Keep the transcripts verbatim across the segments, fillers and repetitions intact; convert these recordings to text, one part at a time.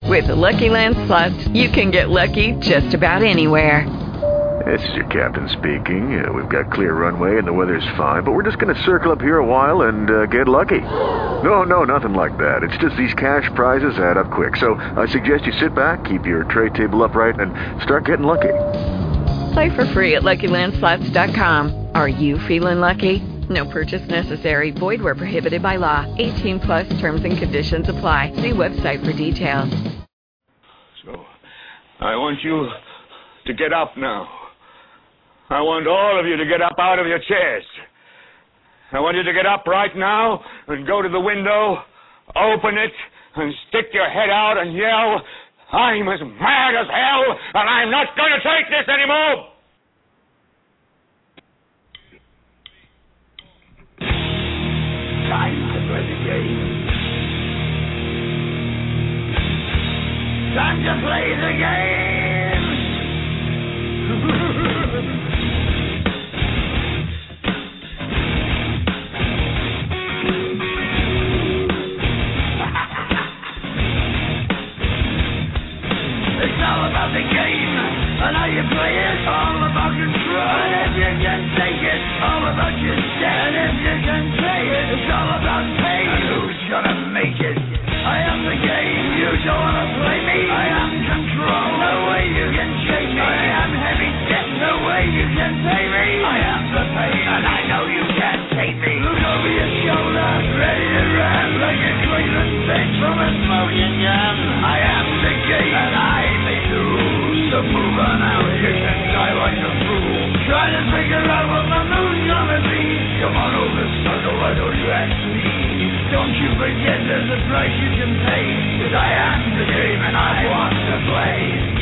With the Lucky Land Slots, you can get lucky just about anywhere. This is your captain speaking. Uh, we've got clear runway and the weather's fine, but we're just going to circle up here a while and uh, get lucky. No, no, nothing like that. It's just these cash prizes add up quick. So I suggest you sit back, keep your tray table upright, and start getting lucky. Play for free at Lucky Land Slots dot com. Are you feeling lucky? No purchase necessary. Void where prohibited by law. eighteen plus terms and conditions apply. See website for details. So, I want you to get up now. I want all of you to get up out of your chairs. I want you to get up right now and go to the window, open it, and stick your head out and yell, "I'm as mad as hell, and I'm not going to take this anymore!" Time to play the game. Time to play the game. It's all about the game and how you play it. All about control. And if you can take it, all about your step. And if you can play it, it's all about pain. And who's gonna make it? I am the game. You don't wanna play me. I am control. No way you can shake me. I am heavy debt. No way you can pay me. I am the pain, and I know you can't take me. Look over your shoulder, ready to run like a Cleveland bitch from a smoking gun. I am the game, and I may lose. So move on out. You can die like a fool. Try to figure out what my mood's gonna be. Come on over, sucker. Why don't you ask me? Don't you forget there's a price you can pay. 'Cause I am the game and I want to play.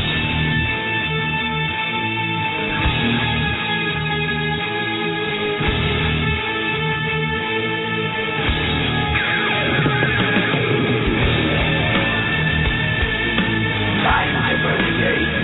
Time to play the game.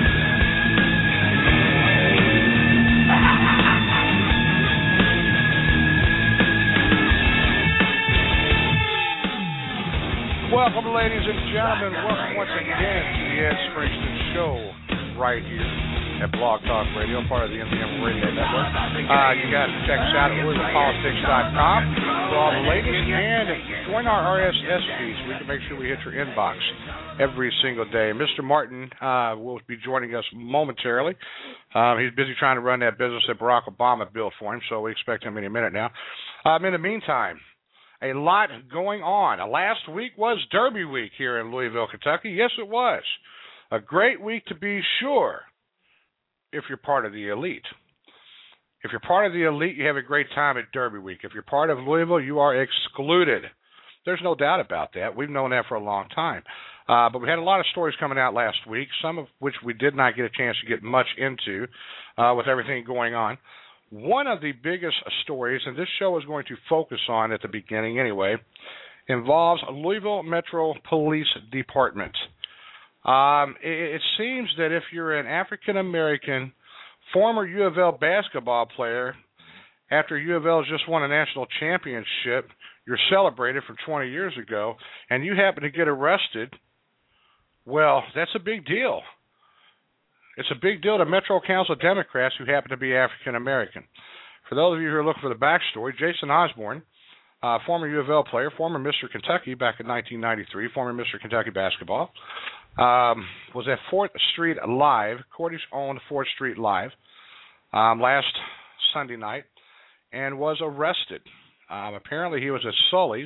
Welcome, ladies and gentlemen. Welcome once again to the Ed Springston Show right here at Blog Talk Radio, part of the M D M Radio Network. Uh, you guys can check us out at Louisville Politics dot com for all the latest, and join our R S S feeds. We can make sure we hit your inbox every single day. Mister Martin uh, will be joining us momentarily. Um, he's busy trying to run that business that Barack Obama built for him, so we expect him any minute now. Um, in the meantime, a lot going on. Last week was Derby week here in Louisville, Kentucky. Yes, it was. A great week to be sure if you're part of the elite. If you're part of the elite, you have a great time at Derby week. If you're part of Louisville, you are excluded. There's no doubt about that. We've known that for a long time. Uh, but we had a lot of stories coming out last week, some of which we did not get a chance to get much into uh, with everything going on. One of the biggest stories, and this show is going to focus on at the beginning anyway, involves Louisville Metro Police Department. Um, it, it seems that if you're an African-American former U of L basketball player, after U of L has just won a national championship, you're celebrated from twenty years ago, and you happen to get arrested, well, that's a big deal. It's a big deal to Metro Council Democrats who happen to be African-American. For those of you who are looking for the backstory, Jason Osborne, uh, former U of L player, former Mister Kentucky back in nineteen ninety-three, former Mister Kentucky basketball, um, was at fourth Street Live, Cordish-owned fourth Street Live, um, last Sunday night, and was arrested. Um, apparently he was at Sully's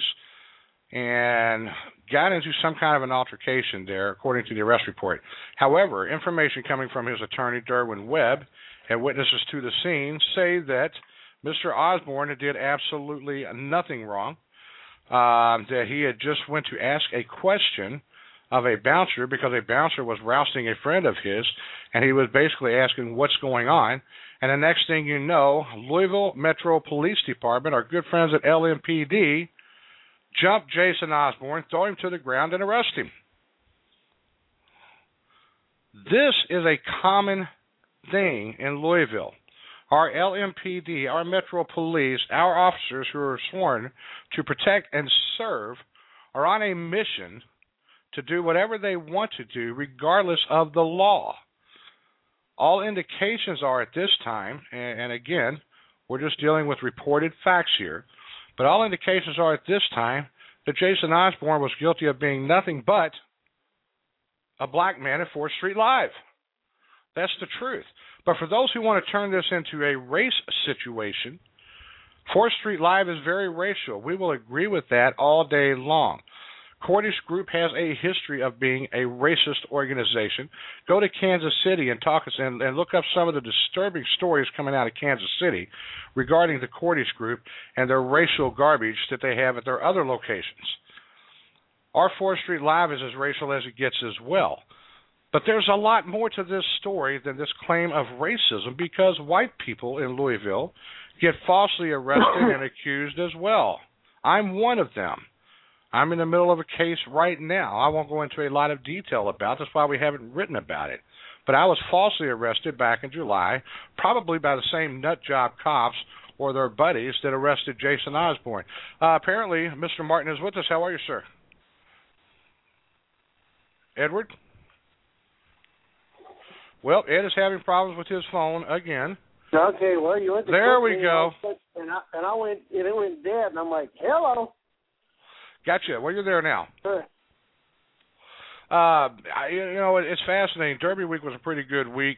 and got into some kind of an altercation there, according to the arrest report. However, information coming from his attorney, Derwin Webb, and witnesses to the scene say that Mister Osborne did absolutely nothing wrong, uh, that he had just went to ask a question of a bouncer because a bouncer was rousting a friend of his, and he was basically asking what's going on. And the next thing you know, Louisville Metro Police Department, our good friends at L M P D, jump Jason Osborne, throw him to the ground, and arrest him. This is a common thing in Louisville. Our L M P D, our Metro Police, our officers who are sworn to protect and serve are on a mission to do whatever they want to do, regardless of the law. All indications are at this time, and, and again, we're just dealing with reported facts here, but all indications are at this time that Jason Osborne was guilty of being nothing but a black man at fourth Street Live. That's the truth. But for those who want to turn this into a race situation, fourth Street Live is very racial. We will agree with that all day long. Cordish Group has a history of being a racist organization. Go to Kansas City and talk and, and look up some of the disturbing stories coming out of Kansas City regarding the Cordish Group and their racial garbage that they have at their other locations. Our fourth Street Live is as racial as it gets as well. But there's a lot more to this story than this claim of racism, because white people in Louisville get falsely arrested and accused as well. I'm one of them. I'm in the middle of a case right now. I won't go into a lot of detail about it. That's why we haven't written about it. But I was falsely arrested back in July, probably by the same nut job cops or their buddies that arrested Jason Osborne. Uh, apparently, Mister Martin is with us. How are you, sir? Edward? Well, Ed is having problems with his phone again. Okay, well, you went to there we go. And I, and I went, and it went dead, and I'm like, hello. Gotcha. Well, you're there now. Sure. Uh, I, you know, it's fascinating. Derby week was a pretty good week.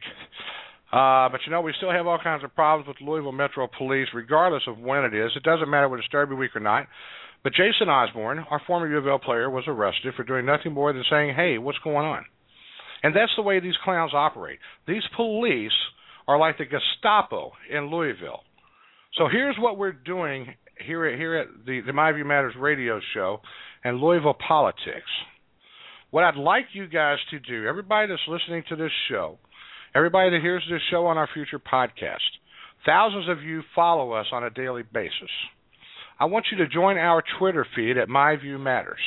Uh, but, you know, we still have all kinds of problems with Louisville Metro Police, regardless of when it is. It doesn't matter whether it's Derby week or not. But Jason Osborne, our former U of L player, was arrested for doing nothing more than saying, hey, what's going on? And that's the way these clowns operate. These police are like the Gestapo in Louisville. So here's what we're doing here at, here at the, the My View Matters radio show and Louisville Politics. What I'd like you guys to do, everybody that's listening to this show, everybody that hears this show on our future podcast, thousands of you follow us on a daily basis. I want you to join our Twitter feed at My View Matters,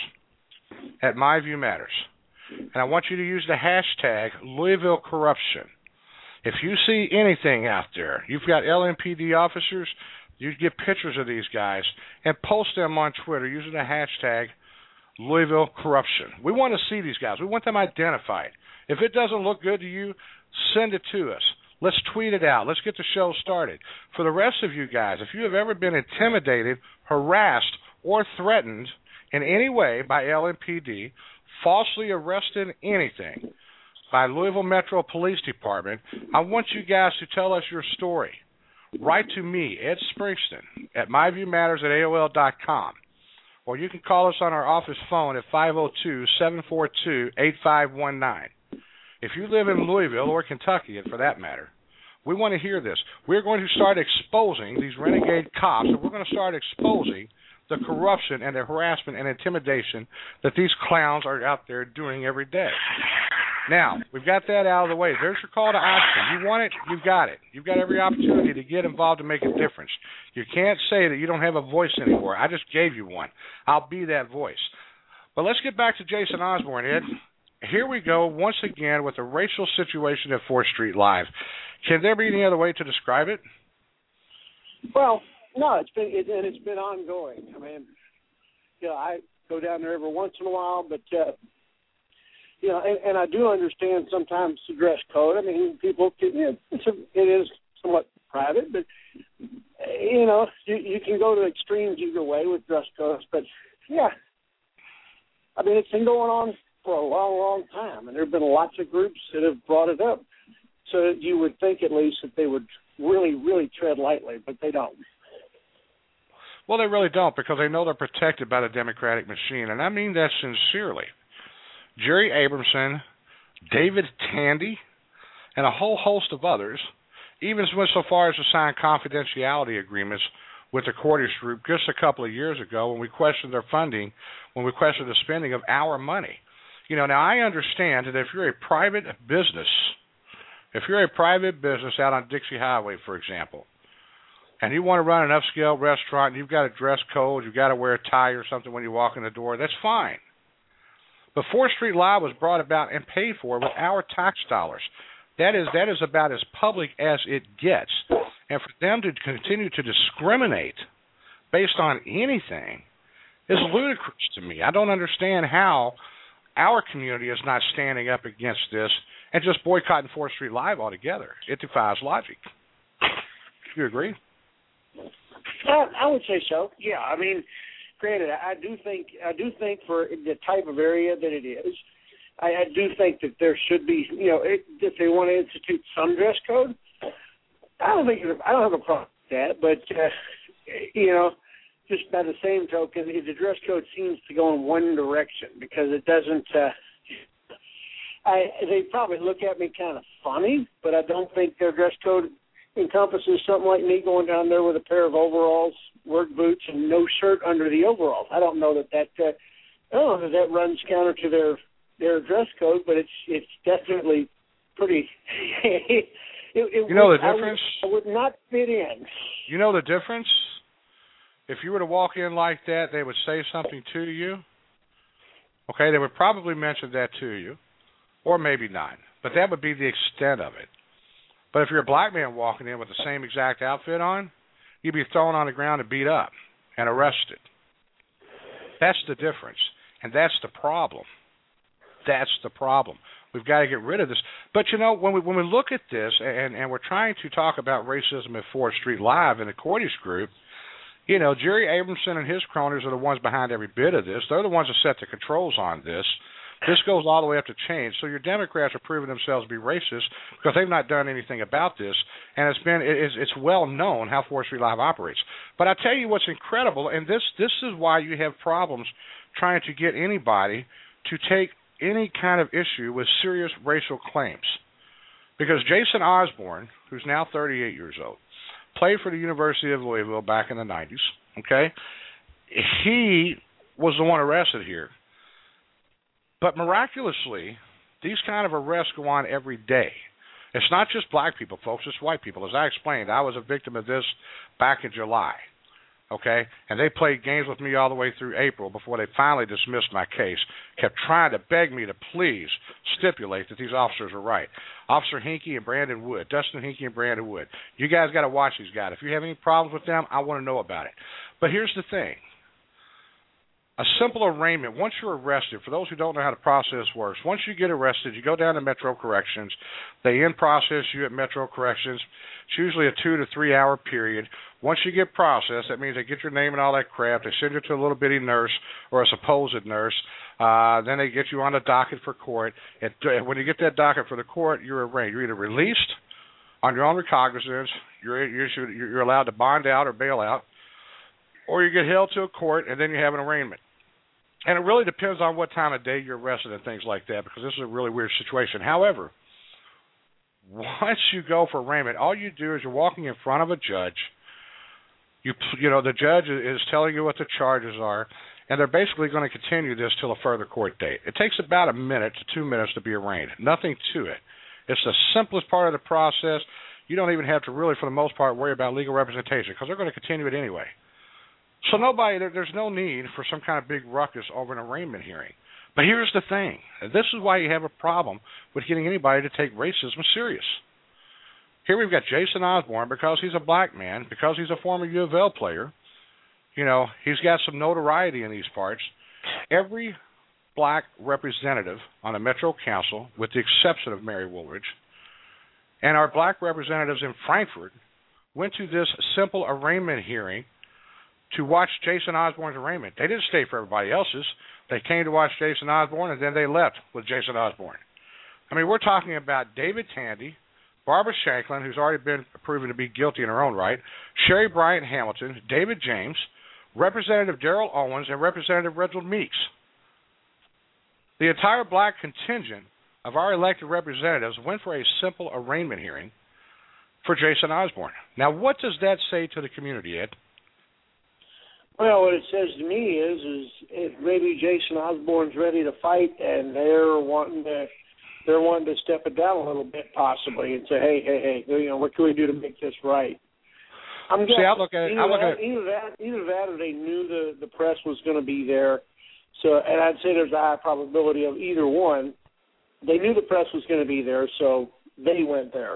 at My View Matters. And I want you to use the hashtag Louisville Corruption. If you see anything out there, you've got L M P D officers, you get pictures of these guys and post them on Twitter using the hashtag Louisville Corruption. We want to see these guys. We want them identified. If it doesn't look good to you, send it to us. Let's tweet it out. Let's get the show started. For the rest of you guys, if you have ever been intimidated, harassed, or threatened in any way by L M P D, falsely arrested, anything, by Louisville Metro Police Department, I want you guys to tell us your story. Write to me, Ed Springston, at my view matters at A O L dot com. Or you can call us on our office phone at five oh two, seven four two, eight five one nine. If you live in Louisville or Kentucky, and for that matter, we want to hear this. We're going to start exposing these renegade cops, and we're going to start exposing the corruption and the harassment and intimidation that these clowns are out there doing every day. Now, we've got that out of the way. There's your call to action. You want it, you've got it. You've got every opportunity to get involved and make a difference. You can't say that you don't have a voice anymore. I just gave you one. I'll be that voice. But let's get back to Jason Osborne, Ed. Here we go once again with a racial situation at fourth Street Live. Can there be any other way to describe it? Well, no, it's been it, and it's been ongoing. I mean, you know, I go down there every once in a while, but uh, you know, and, and I do understand sometimes the dress code. I mean, people can, you know, it's a, it is somewhat private, but you know, you, you can go to extremes either way with dress codes. But yeah, I mean, it's been going on for a long, long time, and there have been lots of groups that have brought it up. So you would think at least that they would really, really tread lightly, but they don't. Well, they really don't, because they know they're protected by the Democratic machine, and I mean that sincerely. Jerry Abramson, David Tandy, and a whole host of others even went so far as to sign confidentiality agreements with the Cordish Group just a couple of years ago when we questioned their funding, when we questioned the spending of our money. You know, now I understand that if you're a private business, if you're a private business out on Dixie Highway, for example, and you want to run an upscale restaurant, and you've got a dress code, you've got to wear a tie or something when you walk in the door, that's fine. But fourth Street Live was brought about and paid for with our tax dollars. That is that is about as public as it gets. And for them to continue to discriminate based on anything is ludicrous to me. I don't understand how our community is not standing up against this and just boycotting fourth Street Live altogether. It defies logic. Do you agree? I, I would say so. Yeah, I mean, granted, I do think I do think for the type of area that it is, I, I do think that there should be, you know, it, if they want to institute some dress code, I don't think I don't have a problem with that. But uh, you know, just by the same token, the dress code seems to go in one direction because it doesn't. Uh, I they probably look at me kind of funny, but I don't think their dress code encompasses something like me going down there with a pair of overalls, work boots, and no shirt under the overalls. I don't know that that uh, I don't know that that runs counter to their their dress code, but it's it's definitely pretty. it, it you know would, the difference? I would, I would not fit in. You know the difference? If you were to walk in like that, they would say something to you. Okay, they would probably mention that to you, or maybe not. But that would be the extent of it. But if you're a black man walking in with the same exact outfit on, you'd be thrown on the ground and beat up and arrested. That's the difference, and that's the problem. That's the problem. We've got to get rid of this. But, you know, when we when we look at this, and, and we're trying to talk about racism at fourth Street Live in the Cordish group, you know, Jerry Abramson and his cronies are the ones behind every bit of this. They're the ones that set the controls on this. This goes all the way up to change. So your Democrats are proving themselves to be racist because they've not done anything about this, and it's been it's, it's well known how fourth Street Live operates. But I tell you what's incredible, and this this is why you have problems trying to get anybody to take any kind of issue with serious racial claims, because Jason Osborne, who's now thirty-eight years old, played for the University of Louisville back in the nineties. Okay, he was the one arrested here. But miraculously, these kind of arrests go on every day. It's not just black people, folks. It's white people. As I explained, I was a victim of this back in July, okay? And they played games with me all the way through April before they finally dismissed my case, kept trying to beg me to please stipulate that these officers are right. Officer Hinkie and Brandon Wood, Dustin Hinkie and Brandon Wood. You guys got to watch these guys. If you have any problems with them, I want to know about it. But here's the thing. A simple arraignment, once you're arrested, for those who don't know how the process works, once you get arrested, you go down to Metro Corrections. They in-process you at Metro Corrections. It's usually a two- to three-hour period. Once you get processed, that means they get your name and all that crap. They send you to a little bitty nurse or a supposed nurse. Uh, then they get you on the docket for court. And when you get that docket for the court, you're arraigned. You're either released on your own recognizance, you're, you're, you're allowed to bond out or bail out, or you get held to a court, and then you have an arraignment. And it really depends on what time of day you're arrested and things like that, because this is a really weird situation. However, once you go for arraignment, all you do is you're walking in front of a judge. You you know, the judge is telling you what the charges are, and they're basically going to continue this till a further court date. It takes about a minute to two minutes to be arraigned. Nothing to it. It's the simplest part of the process. You don't even have to really, for the most part, worry about legal representation, because they're going to continue it anyway. So nobody, there, there's no need for some kind of big ruckus over an arraignment hearing. But here's the thing. This is why you have a problem with getting anybody to take racism serious. Here we've got Jason Osborne, because he's a black man, because he's a former U of L player. You know, he's got some notoriety in these parts. Every black representative on the Metro Council, with the exception of Mary Woolridge, and our black representatives in Frankfort went to this simple arraignment hearing to watch Jason Osborne's arraignment. They didn't stay for everybody else's. They came to watch Jason Osborne, and then they left with Jason Osborne. I mean, we're talking about David Tandy, Barbara Shanklin, who's already been proven to be guilty in her own right, Sherry Bryant Hamilton, David James, Representative Darrell Owens, and Representative Reginald Meeks. The entire black contingent of our elected representatives went for a simple arraignment hearing for Jason Osborne. Now, what does that say to the community, Ed? Well, what it says to me is, is if maybe Jason Osborne's ready to fight, and they're wanting to, they're wanting to step it down a little bit, possibly, and say, hey, hey, hey, you know, what can we do to make this right? I'm See, I look at it. Either, I look that, at it. either that, either that, or they knew the the press was going to be there. So, and I'd say there's a high probability of either one. They knew the press was going to be there, so they went there.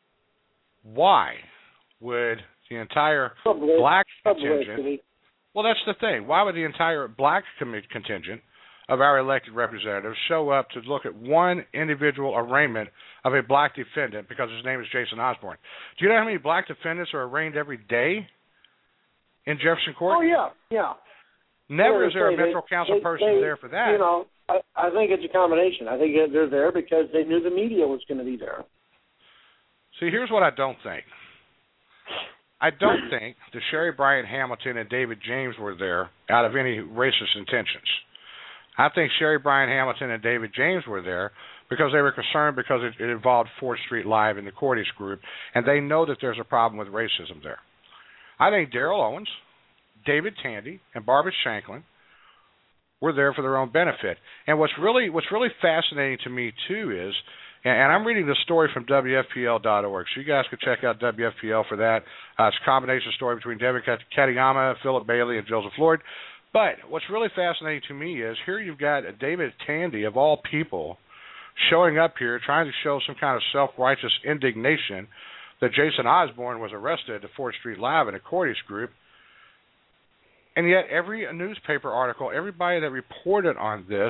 Why would the entire Publicity. black Publicity. contingent? Well, that's the thing. Why would the entire black contingent of our elected representatives show up to look at one individual arraignment of a black defendant because his name is Jason Osborne. Do you know how many black defendants are arraigned every day in Jefferson Court? Oh, yeah, yeah. Never yeah, is there a they, Metro Council they, person they, there for that. You know, I, I think it's a combination. I think they're there because they knew the media was going to be there. See, here's what I don't think. I don't think that Sherry Bryant Hamilton and David James were there out of any racist intentions. I think Sherry Bryant Hamilton and David James were there because they were concerned because it, it involved fourth Street Live and the Cordish Group, and they know that there's a problem with racism there. I think Daryl Owens, David Tandy, and Barbara Shanklin were there for their own benefit. And what's really what's really fascinating to me, too, is, and I'm reading this story from W F P L dot org, so you guys can check out W F P L for that. Uh, it's a combination story between Devin Katayama, Philip Bailey, and Joseph Lord. But what's really fascinating to me is here you've got David Tandy, of all people, showing up here trying to show some kind of self-righteous indignation that Jason Osborne was arrested at fourth Street Live in a Cordish Group. And yet every newspaper article, everybody that reported on this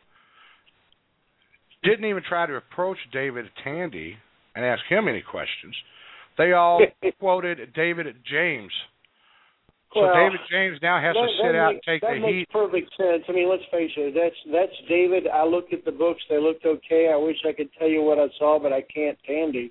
didn't even try to approach David Tandy and ask him any questions. They all quoted David James. So well, David James now has that, to sit out makes, and take that the makes heat. perfect sense. I mean, let's face it. That's that's David. I looked at the books. They looked okay. I wish I could tell you what I saw, but I can't. Tandy.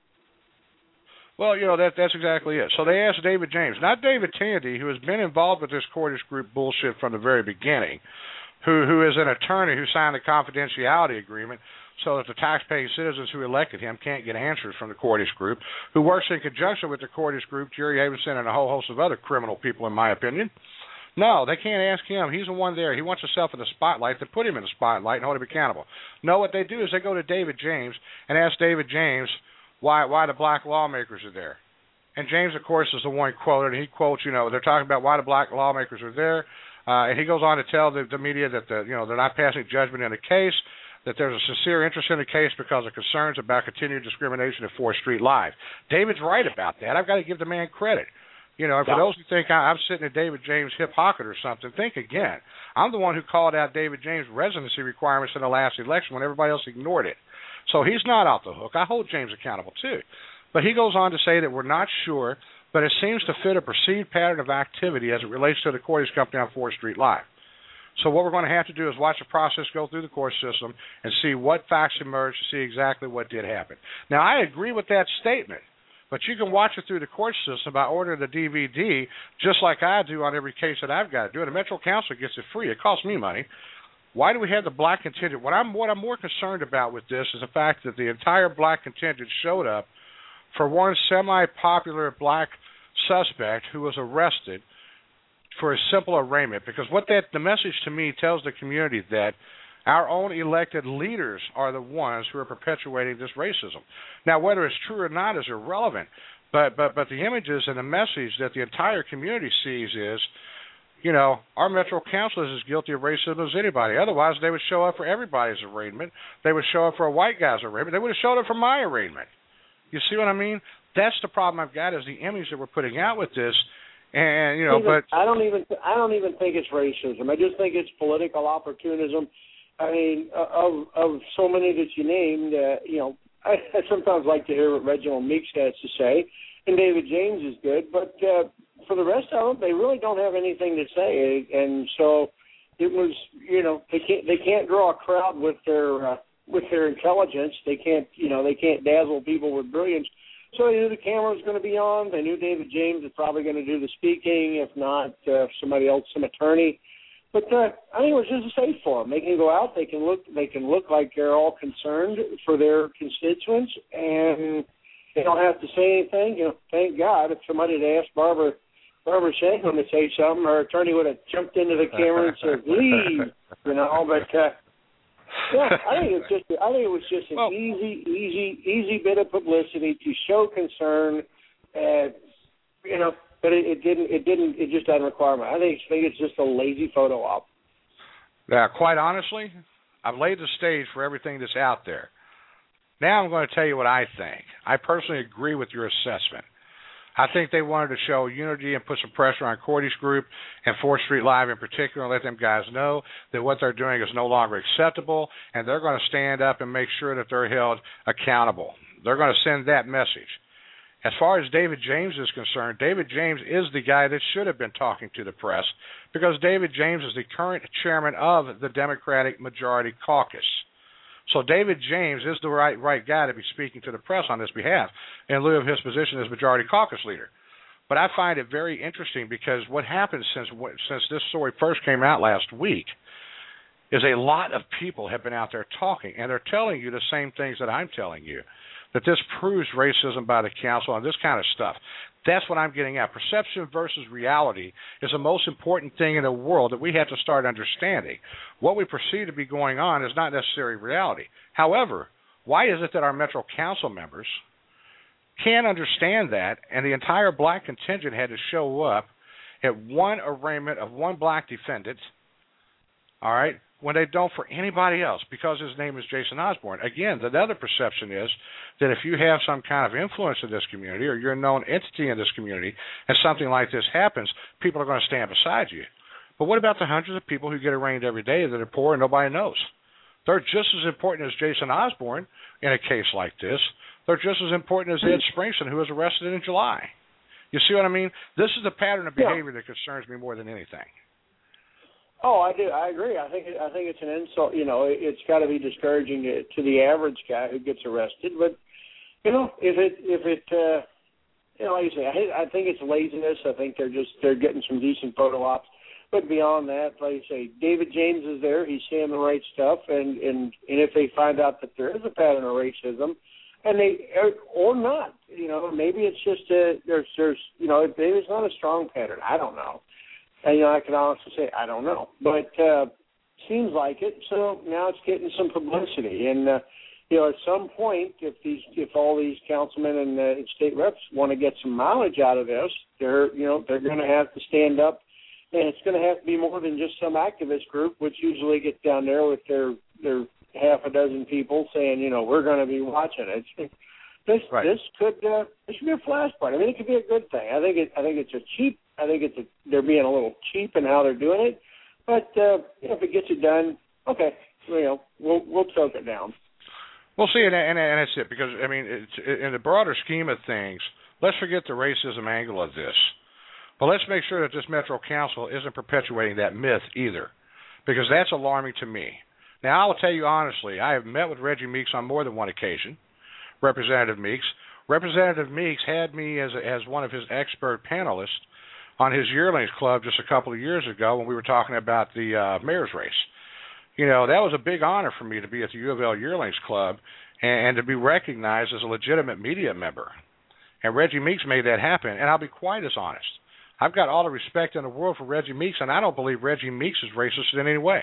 Well, you know, that that's exactly it. So they asked David James, not David Tandy, who has been involved with this Cordish Group bullshit from the very beginning, who who is an attorney who signed a confidentiality agreement so that the taxpaying citizens who elected him can't get answers from the Cordish Group, who works in conjunction with the Cordish Group, Jerry Avenson, and a whole host of other criminal people, in my opinion. No, they can't ask him. He's the one there. He wants himself in the spotlight. They put him in the spotlight and hold him accountable. No, what they do is they go to David James and ask David James why why the black lawmakers are there. And James, of course, is the one quoted. And he quotes, you know, they're talking about why the black lawmakers are there. Uh, and he goes on to tell the, the media that, the, you know, they're not passing judgment in the case, that there's a sincere interest in the case because of concerns about continued discrimination at fourth Street Live. David's right about that. I've got to give the man credit. You know, and for yeah. those who think I, I'm sitting at David James' hip pocket or something, think again. I'm the one who called out David James' residency requirements in the last election when everybody else ignored it. So he's not off the hook. I hold James accountable, too. But he goes on to say that we're not sure, but it seems to fit a perceived pattern of activity as it relates to the Cordish Company on fourth Street Live. So what we're going to have to do is watch the process go through the court system and see what facts emerge to see exactly what did happen. Now, I agree with that statement, but you can watch it through the court system by ordering the D V D, just like I do on every case that I've got to do. And the Metro Council gets it free. It costs me money. Why do we have the black contingent? What I'm, what I'm more concerned about with this is the fact that the entire black contingent showed up for one semi-popular black suspect who was arrested for a simple arraignment, because what that the message to me tells the community that our own elected leaders are the ones who are perpetuating this racism. Now, whether it's true or not is irrelevant, but but but the images and the message that the entire community sees is, you know, our Metro Council is as guilty of racism as anybody. Otherwise, they would show up for everybody's arraignment. They would show up for a white guy's arraignment. They would have showed up for my arraignment. You see what I mean? That's the problem I've got, is the image that we're putting out with this. And you know, even, but I don't even I don't even think it's racism. I just think it's political opportunism. I mean, of of so many that you named, uh, you know, I, I sometimes like to hear what Reginald Meeks has to say, and David James is good, but uh, for the rest of them, they really don't have anything to say. And so it was, you know, they can't they can't draw a crowd with their uh, with their intelligence. They can't, you know, they can't dazzle people with brilliance. So they knew the camera was going to be on. They knew David James was probably going to do the speaking, if not uh, somebody else, some attorney. But uh, I think it was just safe for them. They can go out. They can look. They can look like they're all concerned for their constituents, and they don't have to say anything. You know, thank God. If somebody had asked Barbara Barbara Shanklin to say something, her attorney would have jumped into the camera and said, "Leave," you know. But uh, yeah, I think it's just. I think it was just an well, easy, easy, easy bit of publicity to show concern, and you know, but it, it didn't. It didn't. It just doesn't require much. I think, I think it's just a lazy photo op. Yeah, quite honestly, I've laid the stage for everything that's out there. Now I'm going to tell you what I think. I personally agree with your assessment. I think they wanted to show unity and put some pressure on Cordy's group and fourth Street Live in particular, and let them guys know that what they're doing is no longer acceptable, and they're going to stand up and make sure that they're held accountable. They're going to send that message. As far as David James is concerned, David James is the guy that should have been talking to the press, because David James is the current chairman of the Democratic Majority Caucus. So David James is the right right guy to be speaking to the press on his behalf in lieu of his position as Majority Caucus leader. But I find it very interesting, because what happened since since this story first came out last week is a lot of people have been out there talking, and they're telling you the same things that I'm telling you, that this proves racism by the council and this kind of stuff. That's what I'm getting at. Perception versus reality is the most important thing in the world that we have to start understanding. What we perceive to be going on is not necessarily reality. However, why is it that our Metro Council members can't understand that, and the entire black contingent had to show up at one arraignment of one black defendant, all right, when they don't for anybody else, because his name is Jason Osborne? Again, the other perception is that if you have some kind of influence in this community, or you're a known entity in this community, and something like this happens, people are going to stand beside you. But what about the hundreds of people who get arraigned every day that are poor and nobody knows? They're just as important as Jason Osborne in a case like this. They're just as important as Ed Springston, who was arrested in July. You see what I mean? This is the pattern of behavior yeah. that concerns me more than anything. Oh, I do. I agree. I think I think it's an insult. You know, it's got to be discouraging to, to the average guy who gets arrested. But you know, if it if it uh, you know, like you say, I, I think it's laziness. I think they're just they're getting some decent photo ops. But beyond that, like you say, David James is there. He's saying the right stuff. And and and if they find out that there is a pattern of racism, and they or not, you know, maybe it's just a, there's there's you know maybe it's not a strong pattern. I don't know. And, you know, I can honestly say I don't know, but uh, seems like it. So now it's getting some publicity, and uh, you know, at some point, if these, if all these councilmen and uh, state reps want to get some mileage out of this, they're, you know, they're going to have to stand up, and it's going to have to be more than just some activist group, which usually get down there with their their half a dozen people saying, you know, we're going to be watching it. This right. this could uh, this should be a flashpoint. I mean, it could be a good thing. I think it. I think it's a cheap. I think it's a, they're being a little cheap in how they're doing it. But uh, you know, if it gets it done, okay, you know, we'll we'll choke it down. We'll see, and, and, and that's it. Because I mean, it's, in the broader scheme of things, let's forget the racism angle of this. But let's make sure that this Metro Council isn't perpetuating that myth either, because that's alarming to me. Now, I will tell you honestly, I have met with Reggie Meeks on more than one occasion. Representative Meeks. Representative Meeks had me as a, as one of his expert panelists on his Yearlings Club just a couple of years ago when we were talking about the uh, mayor's race. You know, that was a big honor for me to be at the U of L Yearlings Club and, and to be recognized as a legitimate media member. And Reggie Meeks made that happen, and I'll be quite as honest. I've got all the respect in the world for Reggie Meeks, and I don't believe Reggie Meeks is racist in any way.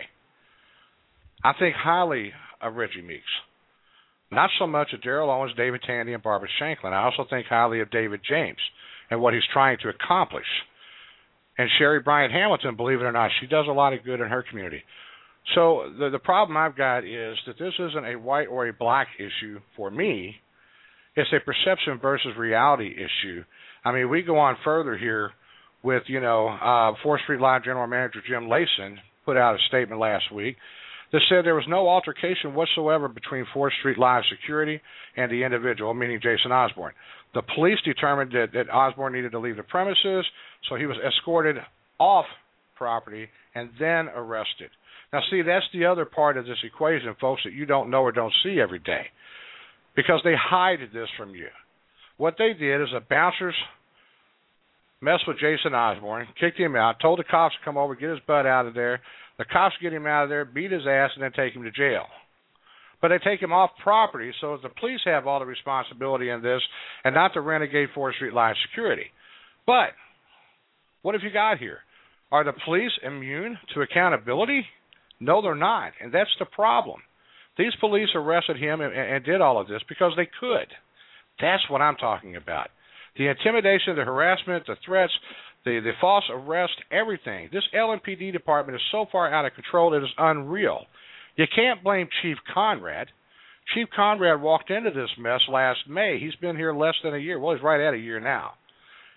I think highly of Reggie Meeks. Not so much of Daryl Owens, David Tandy, and Barbara Shanklin. I also think highly of David James and what he's trying to accomplish. And Sherry Bryant Hamilton, believe it or not, she does a lot of good in her community. So the, the problem I've got is that this isn't a white or a black issue for me. It's a perception versus reality issue. I mean, we go on further here with, you know, uh, fourth Street Live General Manager Jim Layson put out a statement last week that said there was no altercation whatsoever between fourth Street Live security and the individual, meaning Jason Osborne. The police determined that, that Osborne needed to leave the premises, so he was escorted off property and then arrested. Now, see, that's the other part of this equation, folks, that you don't know or don't see every day, because they hide this from you. What they did is the bouncers messed with Jason Osborne, kicked him out, told the cops to come over, get his butt out of there. The cops get him out of there, beat his ass, and then take him to jail. But they take him off property, so the police have all the responsibility in this and not the renegade fourth Street Live security. But what have you got here? Are the police immune to accountability? No, they're not, and that's the problem. These police arrested him and, and did all of this because they could. That's what I'm talking about. The intimidation, the harassment, the threats, the, the false arrest, everything. This L M P D department is so far out of control it is unreal. You can't blame Chief Conrad. Chief Conrad walked into this mess last May. He's been here less than a year. Well, he's right at a year now.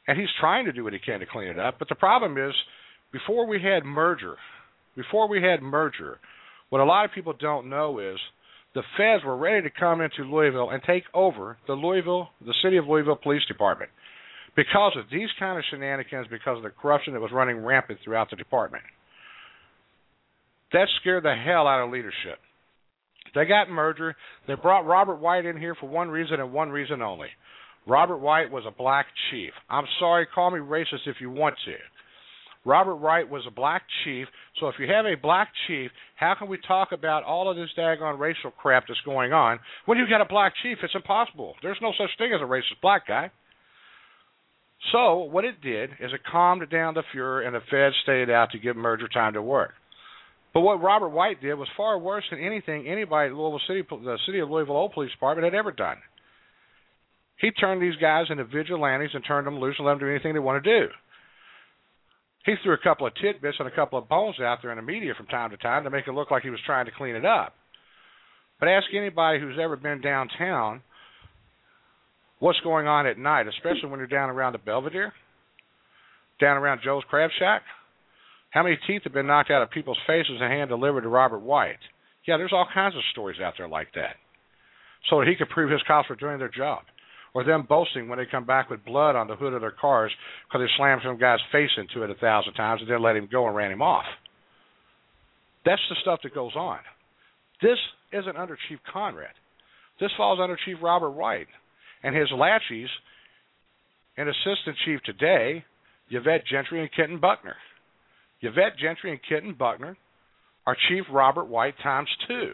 and he's trying to do what he can to clean it up. But the problem is, before we had merger, before we had merger, what a lot of people don't know is the feds were ready to come into Louisville and take over the Louisville, the city of Louisville Police Department because of these kind of shenanigans, because of the corruption that was running rampant throughout the department. That scared the hell out of leadership. They got merger. They brought Robert White in here for one reason and one reason only. Robert White was a black chief. I'm sorry, call me racist if you want to. Robert White was a black chief, so if you have a black chief, how can we talk about all of this daggone racial crap that's going on when you've got a black chief? It's impossible. There's no such thing as a racist black guy. So what it did is it calmed down the furor, and the feds stayed out to give merger time to work. But what Robert White did was far worse than anything anybody at Louisville City, the City of Louisville Old Police Department had ever done. He turned these guys into vigilantes and turned them loose and let them do anything they want to do. He threw a couple of tidbits and a couple of bones out there in the media from time to time to make it look like he was trying to clean it up. But ask anybody who's ever been downtown what's going on at night, especially when you're down around the Belvedere, down around Joe's Crab Shack. How many teeth have been knocked out of people's faces and hand-delivered to Robert White? Yeah, there's all kinds of stories out there like that. So that he could prove his cops were doing their job. Or them boasting when they come back with blood on the hood of their cars because they slammed some guy's face into it a thousand times and then let him go and ran him off. That's the stuff that goes on. This isn't under Chief Conrad. This falls under Chief Robert White and his lachies and Assistant Chief today, Yvette Gentry and Kenton Buckner. Yvette Gentry and Kenton Buckner are Chief Robert White times two.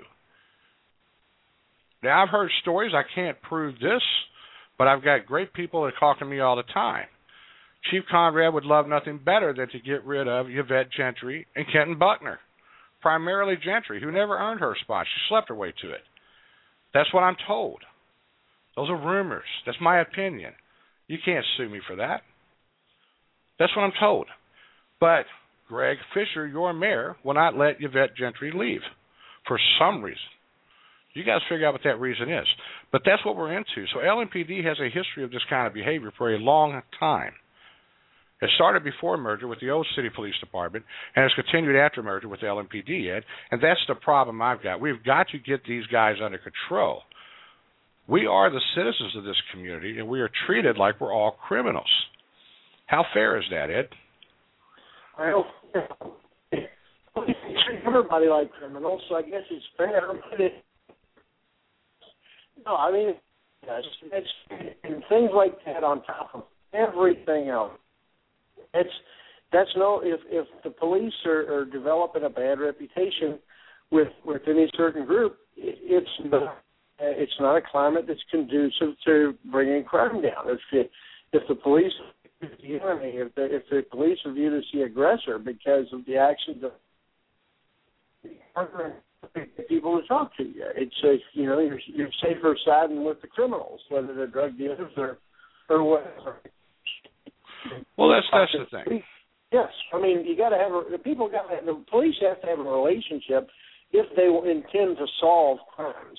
Now, I've heard stories. I can't prove this, but I've got great people that talk to me all the time. Chief Conrad would love nothing better than to get rid of Yvette Gentry and Kenton Buckner, primarily Gentry, who never earned her spot. She slept her way to it. That's what I'm told. Those are rumors. That's my opinion. You can't sue me for that. That's what I'm told. But Greg Fisher, your mayor, will not let Yvette Gentry leave for some reason. You guys figure out what that reason is. But that's what we're into. So L M P D has a history of this kind of behavior for a long time. It started before merger with the old city police department, and it's continued after merger with the L M P D, Ed. And that's the problem I've got. We've got to get these guys under control. We are the citizens of this community, and we are treated like we're all criminals. How fair is that, Ed? Well, we treat everybody like criminals, so I guess it's fair. But it, no, I mean, it's, it's and things like that on top of everything else. It's that's no if if the police are, are developing a bad reputation with with any certain group, it, it's not it's not a climate that's conducive to bringing crime down. If it, if the police the enemy, if the, if the police are viewed as the aggressor because of the actions of people to talk to you, it's a, you know you're, you're safer siding with the criminals, whether they're drug dealers or or whatever. Well, that's that's the thing. Yes, I mean you got to have a, the people got to, the police have to have a relationship if they intend to solve crimes.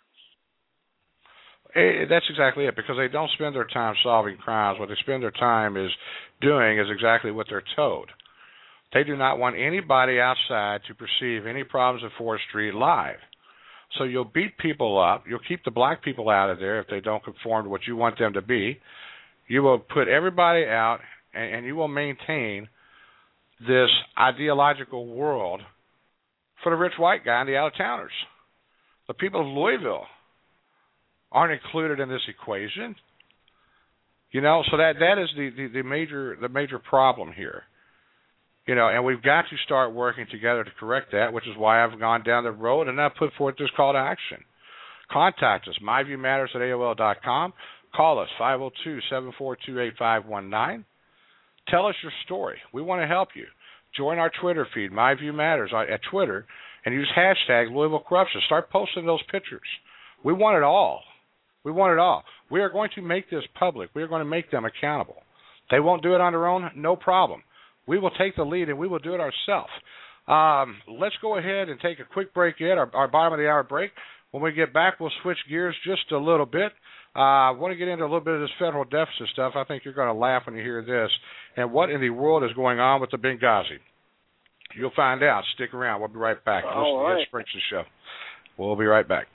That's exactly it, because they don't spend their time solving crimes. What they spend their time is doing is exactly what they're told. They do not want anybody outside to perceive any problems at fourth Street live. So you'll beat people up. You'll keep the black people out of there if they don't conform to what you want them to be. You will put everybody out, and, and you will maintain this ideological world for the rich white guy and the out-of-towners. The people of Louisville aren't included in this equation. You know, so that that is the, the, the major the major problem here. You know, and we've got to start working together to correct that, which is why I've gone down the road and I've put forth this call to action. Contact us, my view matters at A O L dot com. Call us, five oh two, seven four two, eight five one nine. Tell us your story. We want to help you. Join our Twitter feed, MyViewMatters, at Twitter, and use hashtag Louisville Corruption. Start posting those pictures. We want it all. We want it all. We are going to make this public. We are going to make them accountable. They won't do it on their own, no problem. We will take the lead, and we will do it ourselves. Um, let's go ahead and take a quick break yet, our, our bottom of the hour break. When we get back, we'll switch gears just a little bit. Uh, I want to get into a little bit of this federal deficit stuff. I think you're going to laugh when you hear this. And what in the world is going on with the Benghazi? You'll find out. Stick around. We'll be right back. Listen All to right. the Ed Sprinklin Show. We'll be right back.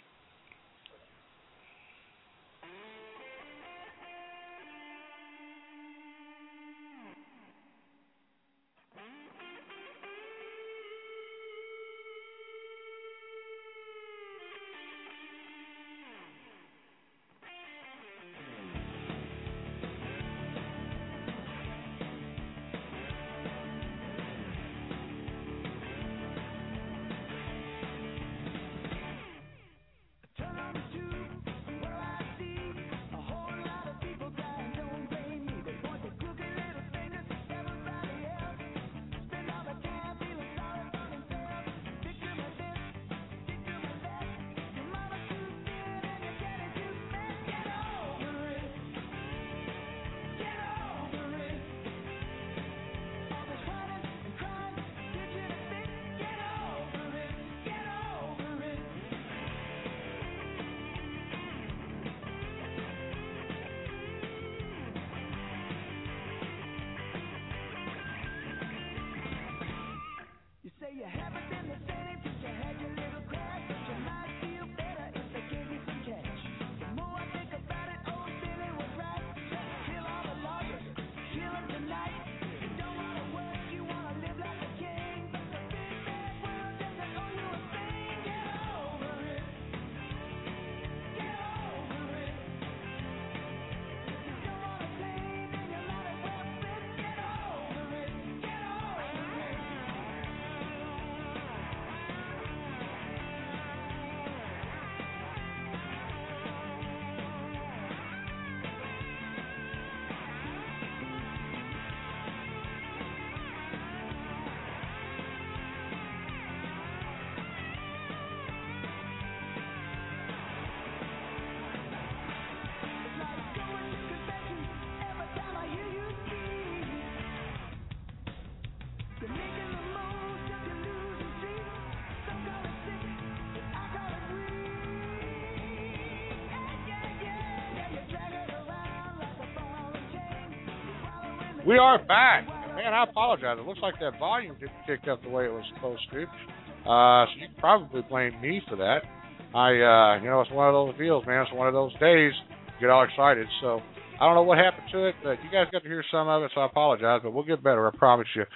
We are back. Man, I apologize. It looks like that volume didn't kick up the way it was supposed to. Uh, so you can probably blame me for that. I, uh, you know, it's one of those deals, man. It's one of those days. You get all excited. So I don't know what happened to it, but you guys got to hear some of it, so I apologize. But we'll get better, I promise you.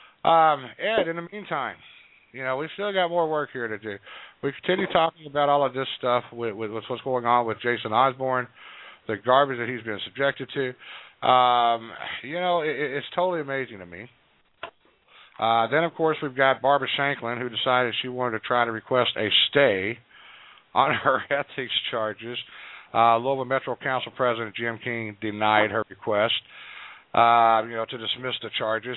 Um, Ed, in the meantime, you know, we've still got more work here to do. We continue talking about all of this stuff with, with, with what's going on with Jason Osborne, the garbage that he's been subjected to. Um, you know, it, it's totally amazing to me. Uh, then, of course, we've got Barbara Shanklin, who decided she wanted to try to request a stay on her ethics charges. Uh, Louisville Metro Council President Jim King denied her request, uh, you know, to dismiss the charges.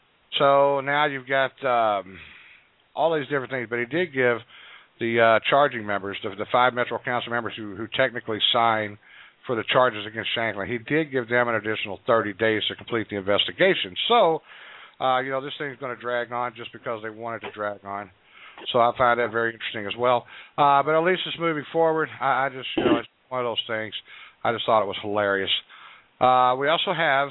So now you've got um, all these different things, but he did give the uh, charging members, the, the five Metro Council members who, who technically signed for the charges against Shanklin, he did give them an additional thirty days to complete the investigation. So, uh, you know, this thing's going to drag on just because they wanted to drag on. So I find that very interesting as well. Uh, but at least it's moving forward. I, I just, you know, it's one of those things. I just thought it was hilarious. Uh, we also have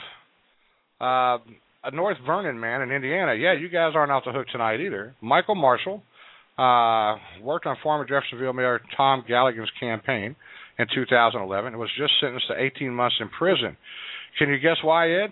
uh, a North Vernon man in Indiana. Yeah, you guys aren't off the hook tonight either. Michael Marshall uh, worked on former Jeffersonville Mayor Tom Galligan's campaign in two thousand eleven. It was just sentenced to eighteen months in prison. Can you guess why, Ed?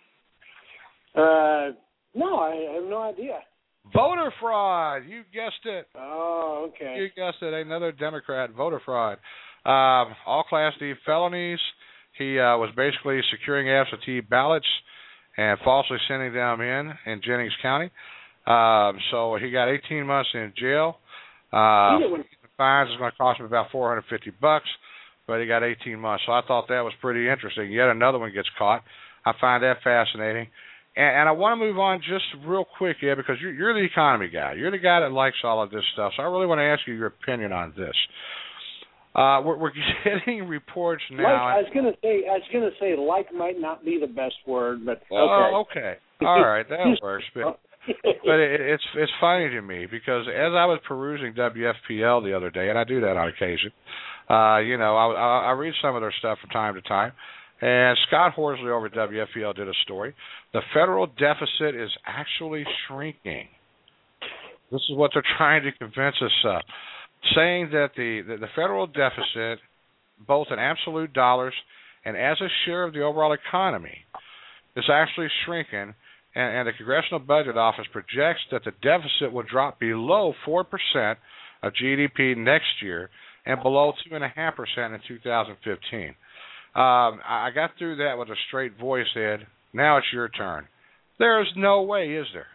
Uh, no, I have no idea. Voter fraud. You guessed it. Oh, okay. You guessed it. Another Democrat. Voter fraud. Um, all Class D felonies. He uh, was basically securing absentee ballots and falsely sending them in in Jennings County. Um, so he got eighteen months in jail. Uh, fines is going to cost him about four hundred fifty bucks. But he got eighteen months. So I thought that was pretty interesting. Yet another one gets caught. I find that fascinating. And, and I want to move on just real quick, yeah, because you're, you're the economy guy. You're the guy that likes all of this stuff. So I really want to ask you your opinion on this. Uh, we're, we're getting reports now. Like, I was going to say, I was going to say, like might not be the best word, but okay. Oh, okay. All right, that works. But but it, it's it's funny to me because as I was perusing W F P L the other day, and I do that on occasion, uh, you know, I, I, I read some of their stuff from time to time, and Scott Horsley over at W F P L did a story. The federal deficit is actually shrinking. This is what they're trying to convince us of, saying that the, the, the federal deficit, both in absolute dollars and as a share of the overall economy, is actually shrinking. And, and the Congressional Budget Office projects that the deficit will drop below four percent of G D P next year and below two point five percent in two thousand fifteen. Um, I got through that with a straight voice, Ed. Now it's your turn. There is no way, is there?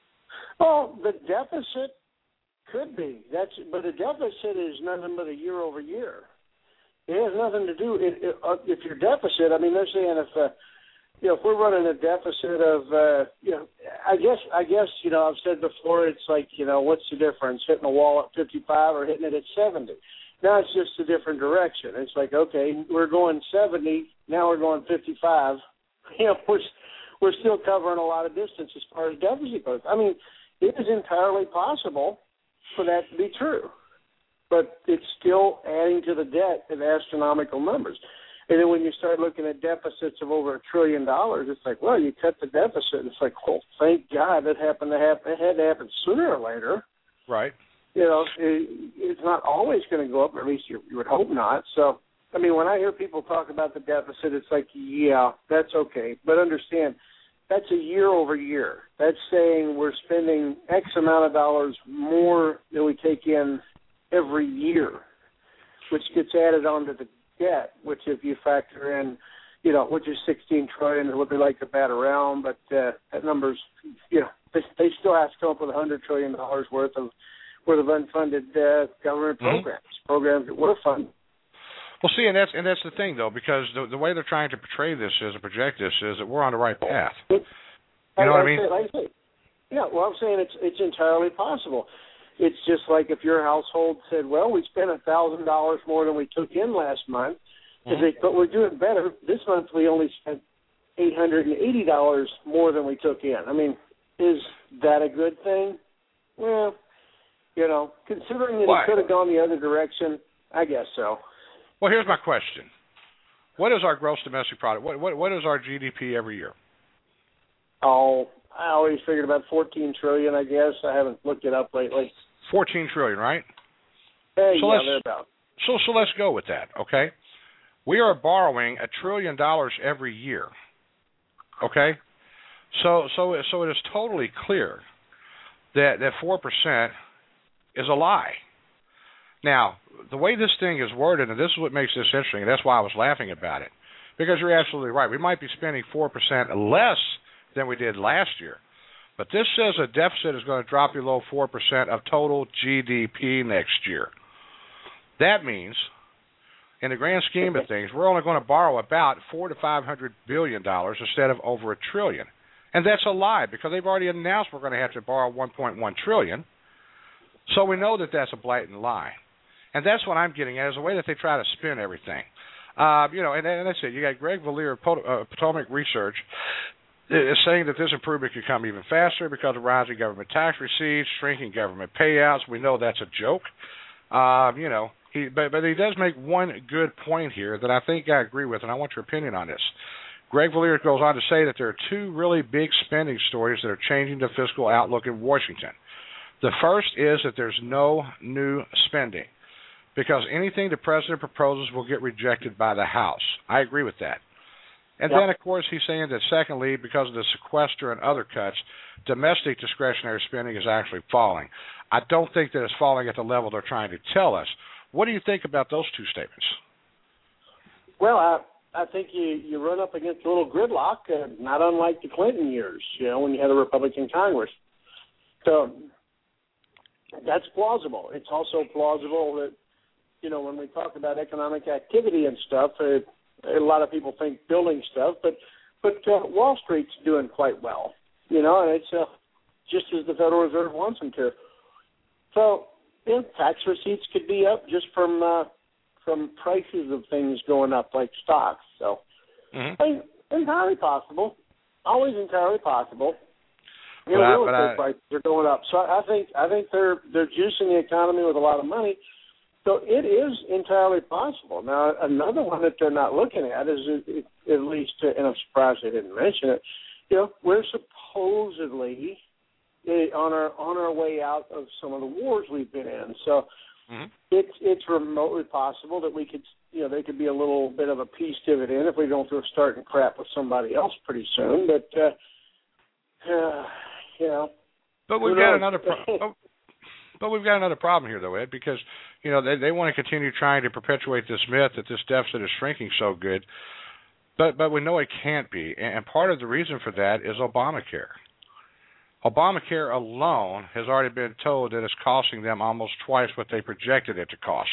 Well, the deficit could be. That's, but the deficit is nothing but a year over year. It has nothing to do. It, it, uh, if your deficit, I mean, they're saying if uh, you know if we're running a deficit of uh, you know, I guess I guess you know I've said before, it's like, you know, what's the difference, hitting a wall at fifty-five or hitting it at seventy? Now it's just a different direction. It's like, okay, we're going seventy, now we're going fifty-five. You know, we're we're still covering a lot of distance as far as deficit goes. I mean, it is entirely possible for that to be true, but it's still adding to the debt at astronomical numbers. And then when you start looking at deficits of over a trillion dollars, it's like, well, you cut the deficit. It's like, well, thank God that happened to happen. It had to happen sooner or later. Right. You know, it, it's not always going to go up, or at least you, you would hope not. So, I mean, when I hear people talk about the deficit, it's like, yeah, that's okay. But understand, that's a year over year. That's saying we're spending X amount of dollars more than we take in every year, which gets added onto the debt, which if you factor in, you know, which is sixteen trillion dollars, is what they like to bat around, but uh, that number's, you know, they, they still have to come up with one hundred trillion dollars worth of worth of unfunded uh, government programs, mm-hmm. programs that were funded. Well, see, and that's and that's the thing, though, because the, the way they're trying to portray this is, or project this is, that we're on the right path. You know what I mean? Like I say, yeah, well, I'm saying it's it's entirely possible. It's just like if your household said, well, we spent one thousand dollars more than we took in last month, mm-hmm. they, but we're doing better. This month we only spent eight hundred eighty dollars more than we took in. I mean, is that a good thing? Well, you know, considering that Why? it could have gone the other direction, I guess so. Well, here's my question. What is our gross domestic product? What what, what is our G D P every year? Oh, I always figured about fourteen trillion dollars, I guess. I haven't looked it up lately. fourteen trillion dollars, right? Hey, so yeah, let's, thereabout. So, so let's go with that, okay? We are borrowing a trillion dollars every year, okay? So so, so it is totally clear that, that four percent is a lie. Now, the way this thing is worded, and this is what makes this interesting, and that's why I was laughing about it, because you're absolutely right. We might be spending four percent less than we did last year, but this says a deficit is going to drop below four percent of total G D P next year. That means, in the grand scheme of things, we're only going to borrow about four to five hundred billion dollars instead of over a trillion, and that's a lie because they've already announced we're going to have to borrow one point one trillion. So we know that that's a blatant lie. And that's what I'm getting at, is the way that they try to spin everything. Uh, you know, and, and that's it. You got Greg Valier of Pot- uh, Potomac Research is saying that this improvement could come even faster because of rising government tax receipts, shrinking government payouts. We know that's a joke. Uh, you know, he, but, but he does make one good point here that I think I agree with, and I want your opinion on this. Greg Valier goes on to say that there are two really big spending stories that are changing the fiscal outlook in Washington. The first is that there's no new spending, because anything the president proposes will get rejected by the House. I agree with that. And yep. Then, of course, he's saying that, secondly, because of the sequester and other cuts, domestic discretionary spending is actually falling. I don't think that it's falling at the level they're trying to tell us. What do you think about those two statements? Well, I, I think you, you run up against a little gridlock, uh, not unlike the Clinton years, you know, when you had a Republican Congress. So that's plausible. It's also plausible that, you know, when we talk about economic activity and stuff, uh, a lot of people think building stuff, but but uh, Wall Street's doing quite well, you know, and it's uh, just as the Federal Reserve wants them to. So, yeah, tax receipts could be up just from uh, from prices of things going up, like stocks. So, mm-hmm. I mean, entirely possible, always entirely possible. You know, real estate prices are going up. So I think I think they're they're juicing the economy with a lot of money. So it is entirely possible. Now, another one that they're not looking at is, at least, and I'm surprised they didn't mention it, you know, we're supposedly on our on our way out of some of the wars we've been in. So mm-hmm. it's it's remotely possible that we could, you know, there could be a little bit of a peace dividend if we don't go starting crap with somebody else pretty soon. But, uh, uh, you know. But we've got another problem. But we've got another problem here, though, Ed, because, you know, they, they want to continue trying to perpetuate this myth that this deficit is shrinking so good. But but we know it can't be. And part of the reason for that is Obamacare. Obamacare alone has already been told that it's costing them almost twice what they projected it to cost.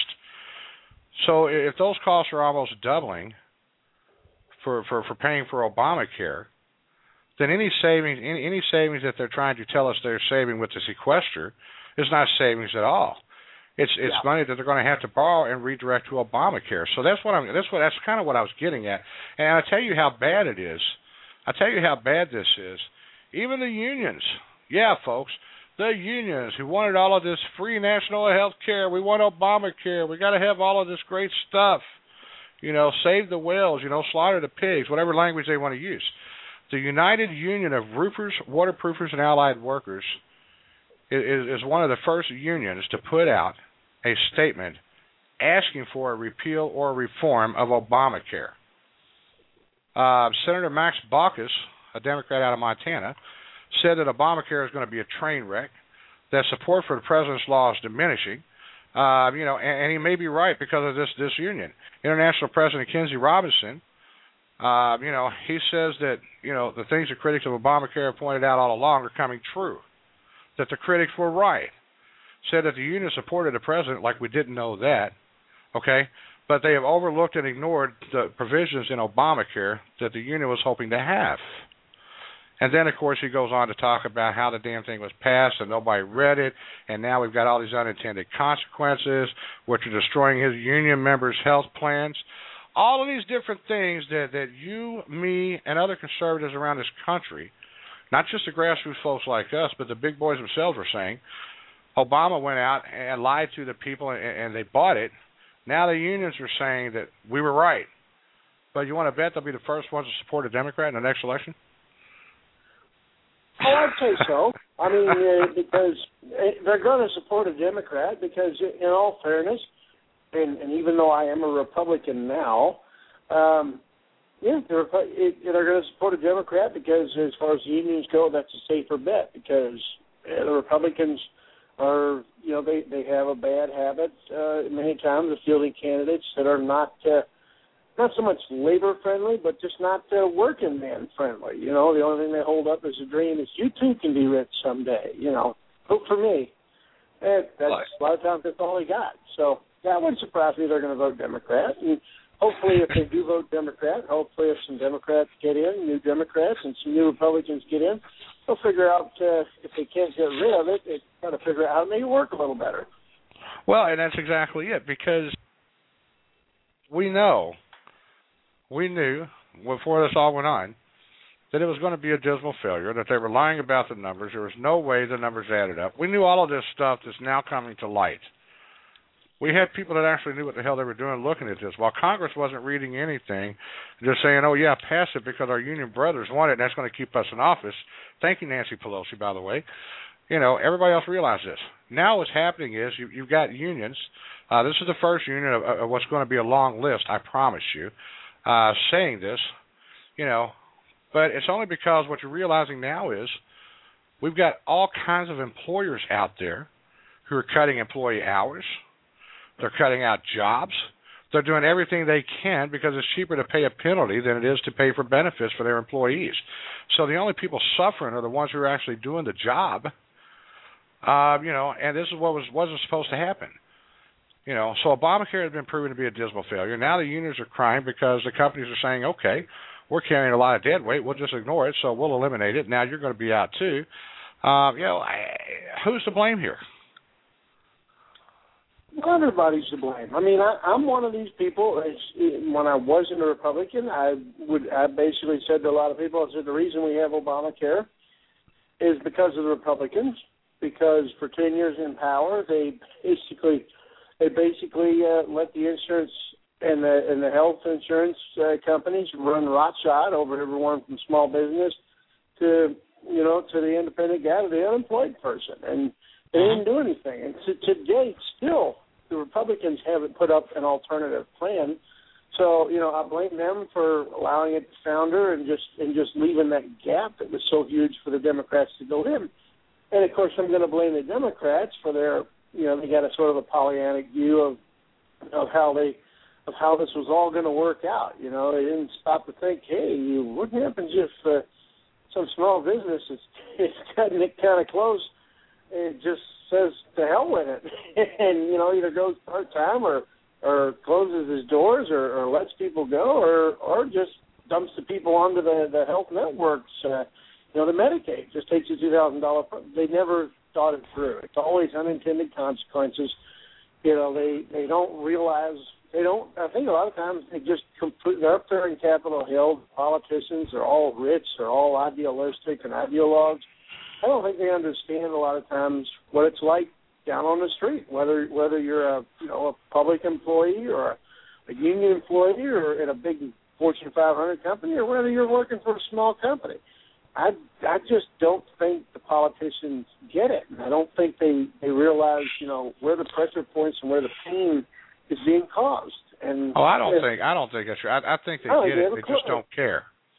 So if those costs are almost doubling for, for, for paying for Obamacare, then any savings any, any savings that they're trying to tell us they're saving with the sequester is not savings at all. It's it's yeah. money that they're going to have to borrow and redirect to Obamacare. So that's what I'm. That's what that's kind of what I was getting at. And I tell you how bad it is. I tell you how bad this is. Even the unions, yeah, folks, the unions who wanted all of this free national health care. We want Obamacare. We got to have all of this great stuff. You know, save the whales. You know, slaughter the pigs. Whatever language they want to use. The United Union of Roofers, Waterproofers, and Allied Workers is, is one of the first unions to put out a statement asking for a repeal or reform of Obamacare. Uh, Senator Max Baucus, a Democrat out of Montana, said that Obamacare is going to be a train wreck, that support for the president's law is diminishing. Uh, you know, and, and he may be right because of this this union. International President Kinsey Robinson, uh, you know, he says that, you know, the things the critics of Obamacare have pointed out all along are coming true, that the critics were right, said that the union supported the president like we didn't know that, okay, but they have overlooked and ignored the provisions in Obamacare that the union was hoping to have. And then, of course, he goes on to talk about how the damn thing was passed and nobody read it, and now we've got all these unintended consequences, which are destroying his union members' health plans. All of these different things that, that you, me, and other conservatives around this country, not just the grassroots folks like us, but the big boys themselves were saying, Obama went out and lied to the people and, and they bought it. Now the unions are saying that we were right. But you want to bet they'll be the first ones to support a Democrat in the next election? Oh, I'd say so. I mean, uh, because they're going to support a Democrat because, in all fairness, and, and even though I am a Republican now, um, yeah, they're, they're going to support a Democrat because, as far as the unions go, that's a safer bet because uh, the Republicans are, you know, they, they have a bad habit uh, many times of fielding candidates that are not uh, not so much labor friendly, but just not uh, working man friendly. You know, the only thing they hold up as a dream is you too can be rich someday. You know, vote for me. And that's a lot of times that's all they got. So that wouldn't surprise me. They're going to vote Democrat, and hopefully, if they do vote Democrat, hopefully if some Democrats get in, new Democrats, and some new Republicans get in, they'll figure out uh, if they can't get rid of it, they try to figure out how to make it work a little better. Well, and that's exactly it, because we know, we knew before this all went on that it was going to be a dismal failure, that they were lying about the numbers. There was no way the numbers added up. We knew all of this stuff that's now coming to light. We had people that actually knew what the hell they were doing looking at this. While Congress wasn't reading anything, just saying, oh, yeah, pass it because our union brothers want it, and that's going to keep us in office. Thank you, Nancy Pelosi, by the way. You know, everybody else realized this. Now what's happening is you, you've got unions. Uh, this is the first union of, of what's going to be a long list, I promise you, uh, saying this, you know. But it's only because what you're realizing now is we've got all kinds of employers out there who are cutting employee hours. They're cutting out jobs. They're doing everything they can because it's cheaper to pay a penalty than it is to pay for benefits for their employees. So the only people suffering are the ones who are actually doing the job. Uh, you know, and this is what was wasn't supposed to happen. You know, so Obamacare has been proven to be a dismal failure. Now the unions are crying because the companies are saying, okay, we're carrying a lot of dead weight. We'll just ignore it, so we'll eliminate it. Now you're going to be out too. Uh, you know, I, who's to blame here? Well, everybody's to blame. I mean, I, I'm one of these people. It's, when I wasn't a Republican, I would I basically said to a lot of people, I said the reason we have Obamacare is because of the Republicans. Because for ten years in power, they basically they basically uh, let the insurance and the and the health insurance uh, companies run roughshod over everyone from small business to you know to the independent guy to the unemployed person, and they didn't do anything. And to, to date, still the Republicans haven't put up an alternative plan. So you know I blame them for allowing it to founder and just and just leaving that gap that was so huge for the Democrats to go in. And, of course, I'm going to blame the Democrats for their, you know, they got a sort of a Pollyannic view of of how they, of how this was all going to work out. You know, they didn't stop to think, hey, what happens if uh, some small business is, is cutting it kind of close and just says to hell with it and, you know, either goes part-time or, or closes his doors or, or lets people go or, or just dumps the people onto the, the health networks, uh, you know, the Medicaid just takes a two thousand dollars. They never thought it through. It's always unintended consequences. You know, they, they don't realize, they don't, I think a lot of times they just completely, they're up there in Capitol Hill, politicians, they're all rich, they're all idealistic and ideologues. I don't think they understand a lot of times what it's like down on the street, whether whether you're a, you know, a public employee or a, a union employee or in a big Fortune five hundred company or whether you're working for a small company. I, I just don't think the politicians get it. And I don't think they, they realize, you know, where the pressure points and where the pain is being caused. And oh, I don't if, think I don't think that's true. I, I think they I get it. They clue. just don't care.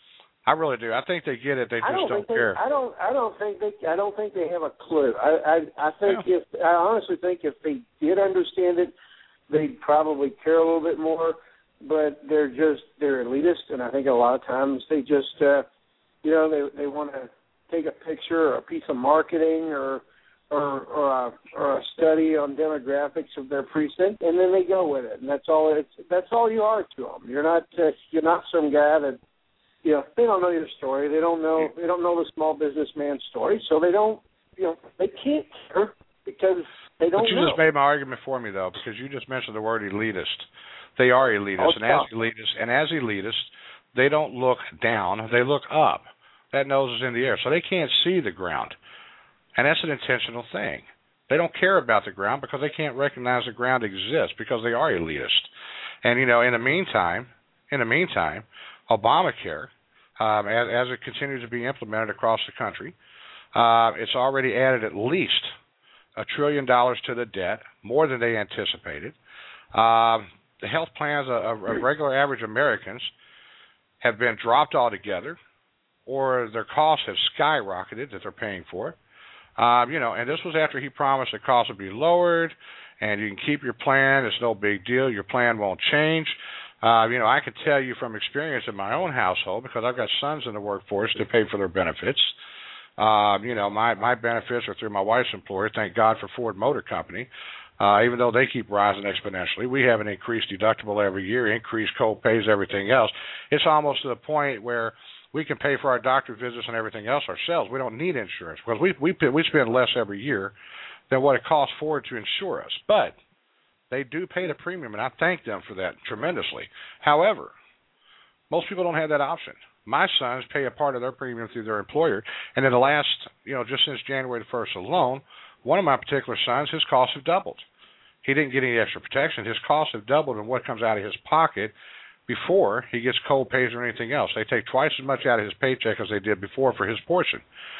I really do. I think they get it. They just I don't, don't they, care. I don't. I don't think they. I don't think they have a clue. I. I, I think yeah. if I honestly think if they did understand it, they'd probably care a little bit more. But they're just they're elitist, and I think a lot of times they just. Uh, You know, they they want to take a picture or a piece of marketing or or or a, or a study on demographics of their precinct, and then they go with it, and that's all. It's that's all you are to them. You're not uh, you're not some guy that you know they don't know your story. They don't know they don't know the small businessman's story, so they don't you know they can't care because they don't. But you know. just made my argument for me though, because you just mentioned the word elitist. They are elitist, oh, and as elitist, and as elitists, they don't look down; they look up. That nose is in the air, so they can't see the ground. And that's an intentional thing. They don't care about the ground because they can't recognize the ground exists because they are elitist. And, you know, in the meantime, in the meantime, Obamacare, um, as, as it continues to be implemented across the country, uh, it's already added at least a trillion dollars to the debt, more than they anticipated. Um, the health plans of, of regular average Americans have been dropped altogether, or their costs have skyrocketed that they're paying for. Um, you know, and this was after he promised the costs would be lowered, and you can keep your plan. It's no big deal. Your plan won't change. Uh, you know, I can tell you from experience in my own household, because I've got sons in the workforce to pay for their benefits. Um, you know, my, my benefits are through my wife's employer. Thank God for Ford Motor Company. Uh, even though they keep rising exponentially, we have an increased deductible every year, increased co-pays, everything else. It's almost to the point where we can pay for our doctor visits and everything else ourselves. We don't need insurance because we we we spend less every year than what it costs Ford to insure us. But they do pay the premium, and I thank them for that tremendously. However, most people don't have that option. My sons pay a part of their premium through their employer, and in the last, you know, just since January the first alone, one of my particular sons, his costs have doubled. He didn't get any extra protection. His costs have doubled in what comes out of his pocket before he gets cold pays or anything else. They take twice as much out of his paycheck as they did before for his portion.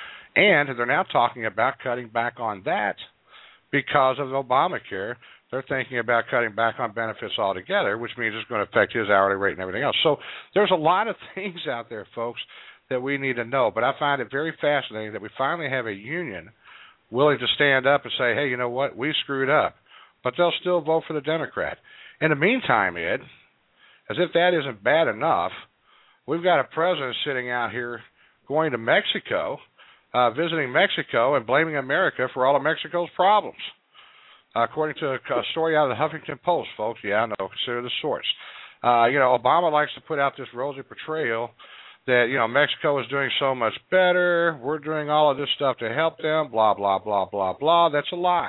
And they're now talking about cutting back on that because of Obamacare. They're thinking about cutting back on benefits altogether, which means it's going to affect his hourly rate and everything else. So there's a lot of things out there, folks, that we need to know. But I find it very fascinating that we finally have a union willing to stand up and say, hey, you know what, we screwed up. But they'll still vote for the Democrat. In the meantime, Ed, as if that isn't bad enough, we've got a president sitting out here going to Mexico, uh, visiting Mexico and blaming America for all of Mexico's problems. Uh, according to a story out of the Huffington Post, folks, yeah, I know, consider the source. Uh, you know, Obama likes to put out this rosy portrayal that, you know, Mexico is doing so much better, we're doing all of this stuff to help them, blah, blah, blah, blah, blah. That's a lie.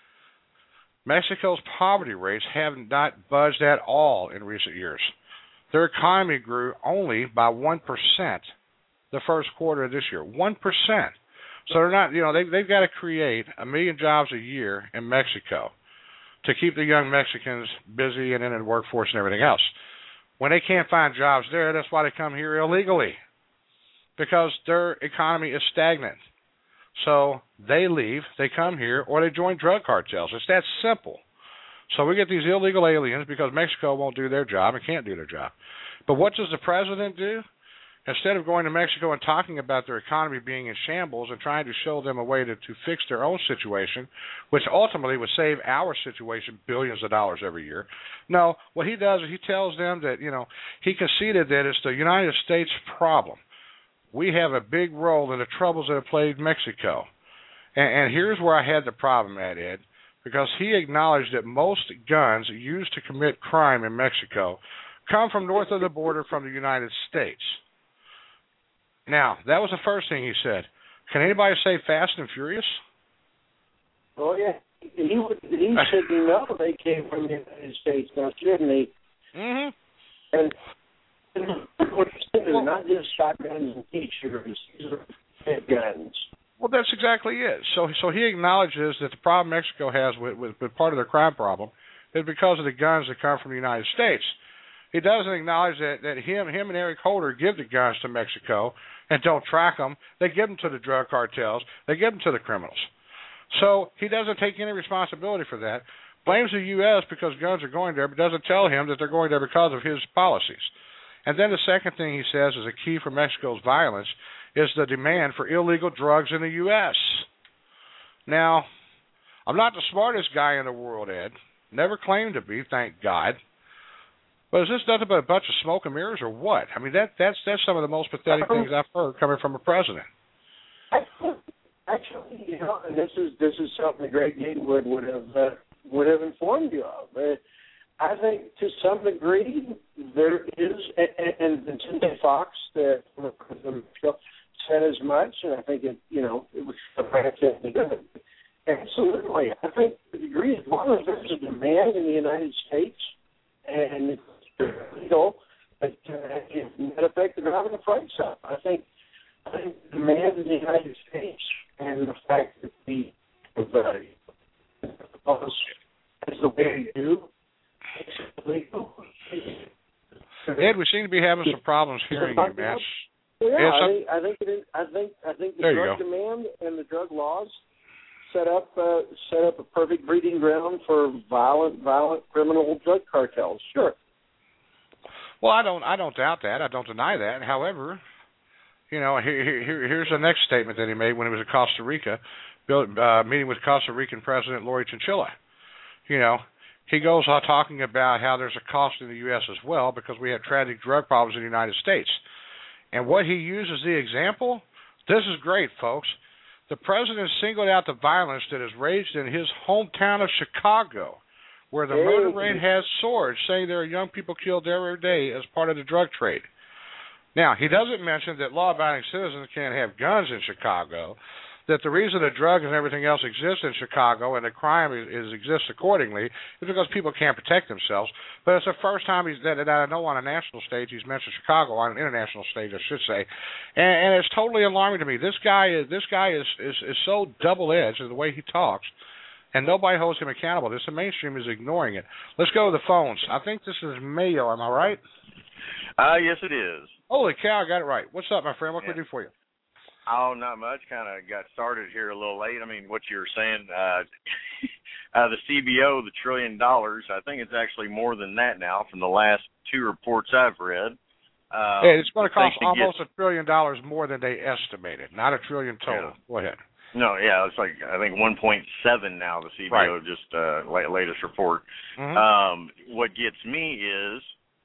Mexico's poverty rates have not budged at all in recent years. Their economy grew only by one percent the first quarter of this year. one percent. So they're not, you know, they, they've got to create a million jobs a year in Mexico to keep the young Mexicans busy and in the workforce and everything else. When they can't find jobs there, that's why they come here illegally, because their economy is stagnant. So they leave, they come here, or they join drug cartels. It's that simple. So we get these illegal aliens because Mexico won't do their job and can't do their job. But what does the president do? Instead of going to Mexico and talking about their economy being in shambles and trying to show them a way to, to fix their own situation, which ultimately would save our situation billions of dollars every year, no, what he does is he tells them that, you know, he conceded that it's the United States problem. We have a big role in the troubles that have plagued Mexico. And, and here's where I had the problem at, Ed, because he acknowledged that most guns used to commit crime in Mexico come from north of the border from the United States. Now, that was the first thing he said. Can anybody say Fast and Furious? Oh, yeah. He would, he should know they came from the United States, now, shouldn't he? Mm-hmm. And they're not just shotguns and T-shirts. These are big guns. Well, that's exactly it. So so he acknowledges that the problem Mexico has with, with, with part of their crime problem is because of the guns that come from the United States. He doesn't acknowledge that, that him him and Eric Holder give the guns to Mexico and don't track them. They give them to the drug cartels. They give them to the criminals. So he doesn't take any responsibility for that, blames the U S because guns are going there, but doesn't tell him that they're going there because of his policies. And then the second thing he says is a key for Mexico's violence is the demand for illegal drugs in the U S. Now, I'm not the smartest guy in the world, Ed. Never claimed to be, thank God. But is this nothing but a bunch of smoke and mirrors or what? I mean, that that's that's some of the most pathetic things I've heard coming from a president. Actually, you know, and this is this is something Greg Gatewood would have uh, would have informed you of. Uh, I think to some degree there is, and, and Cindy Fox, the said as much, and I think it, you know, it was good. Absolutely, I think the degree as long as there's a demand in the United States, and it's legal, but uh, it net effect they're having the price up. I think, I think the demand in the United States and the fact that the uh, is the way they do. Ed, we seem to be having some problems hearing you, man. Yeah, yeah I think I think it is, I think I think the drug demand and the drug laws set up uh, set up a perfect breeding ground for violent violent criminal drug cartels. Sure. Well, I don't I don't doubt that. I don't deny that. However, you know, here, here here's the next statement that he made when he was in Costa Rica, uh, meeting with Costa Rican President Lori Chinchilla. You know. He goes on talking about how there's a cost in the U S as well because we have tragic drug problems in the United States. And what he uses the example, this is great, folks. The president singled out the violence that has raged in his hometown of Chicago, where the murder rate has soared, saying there are young people killed every day as part of the drug trade. Now, he doesn't mention that law-abiding citizens can't have guns in Chicago, that the reason the drugs and everything else exists in Chicago and the crime is, is exists accordingly is because people can't protect themselves. But it's the first time he's, that, that I know on a national stage he's mentioned Chicago, on an international stage, I should say. And, and it's totally alarming to me. This guy is this guy is, is, is so double-edged in the way he talks, and nobody holds him accountable. This the mainstream is ignoring it. Let's go to the phones. I think this is Mayo. Am I right? Uh, yes, it is. Holy cow, I got it right. What's up, my friend? What yeah. can we do for you? Oh, not much. Kind of got started here a little late. I mean, what you were saying, uh, uh, the C B O, the trillion dollars, I think it's actually more than that now from the last two reports I've read. Uh, hey, it's going to cost almost get, a trillion dollars more than they estimated, not a trillion total. Yeah. Go ahead. No, yeah, it's like, I think one point seven now, the C B O, right. just uh, latest report. Mm-hmm. Um, what gets me is,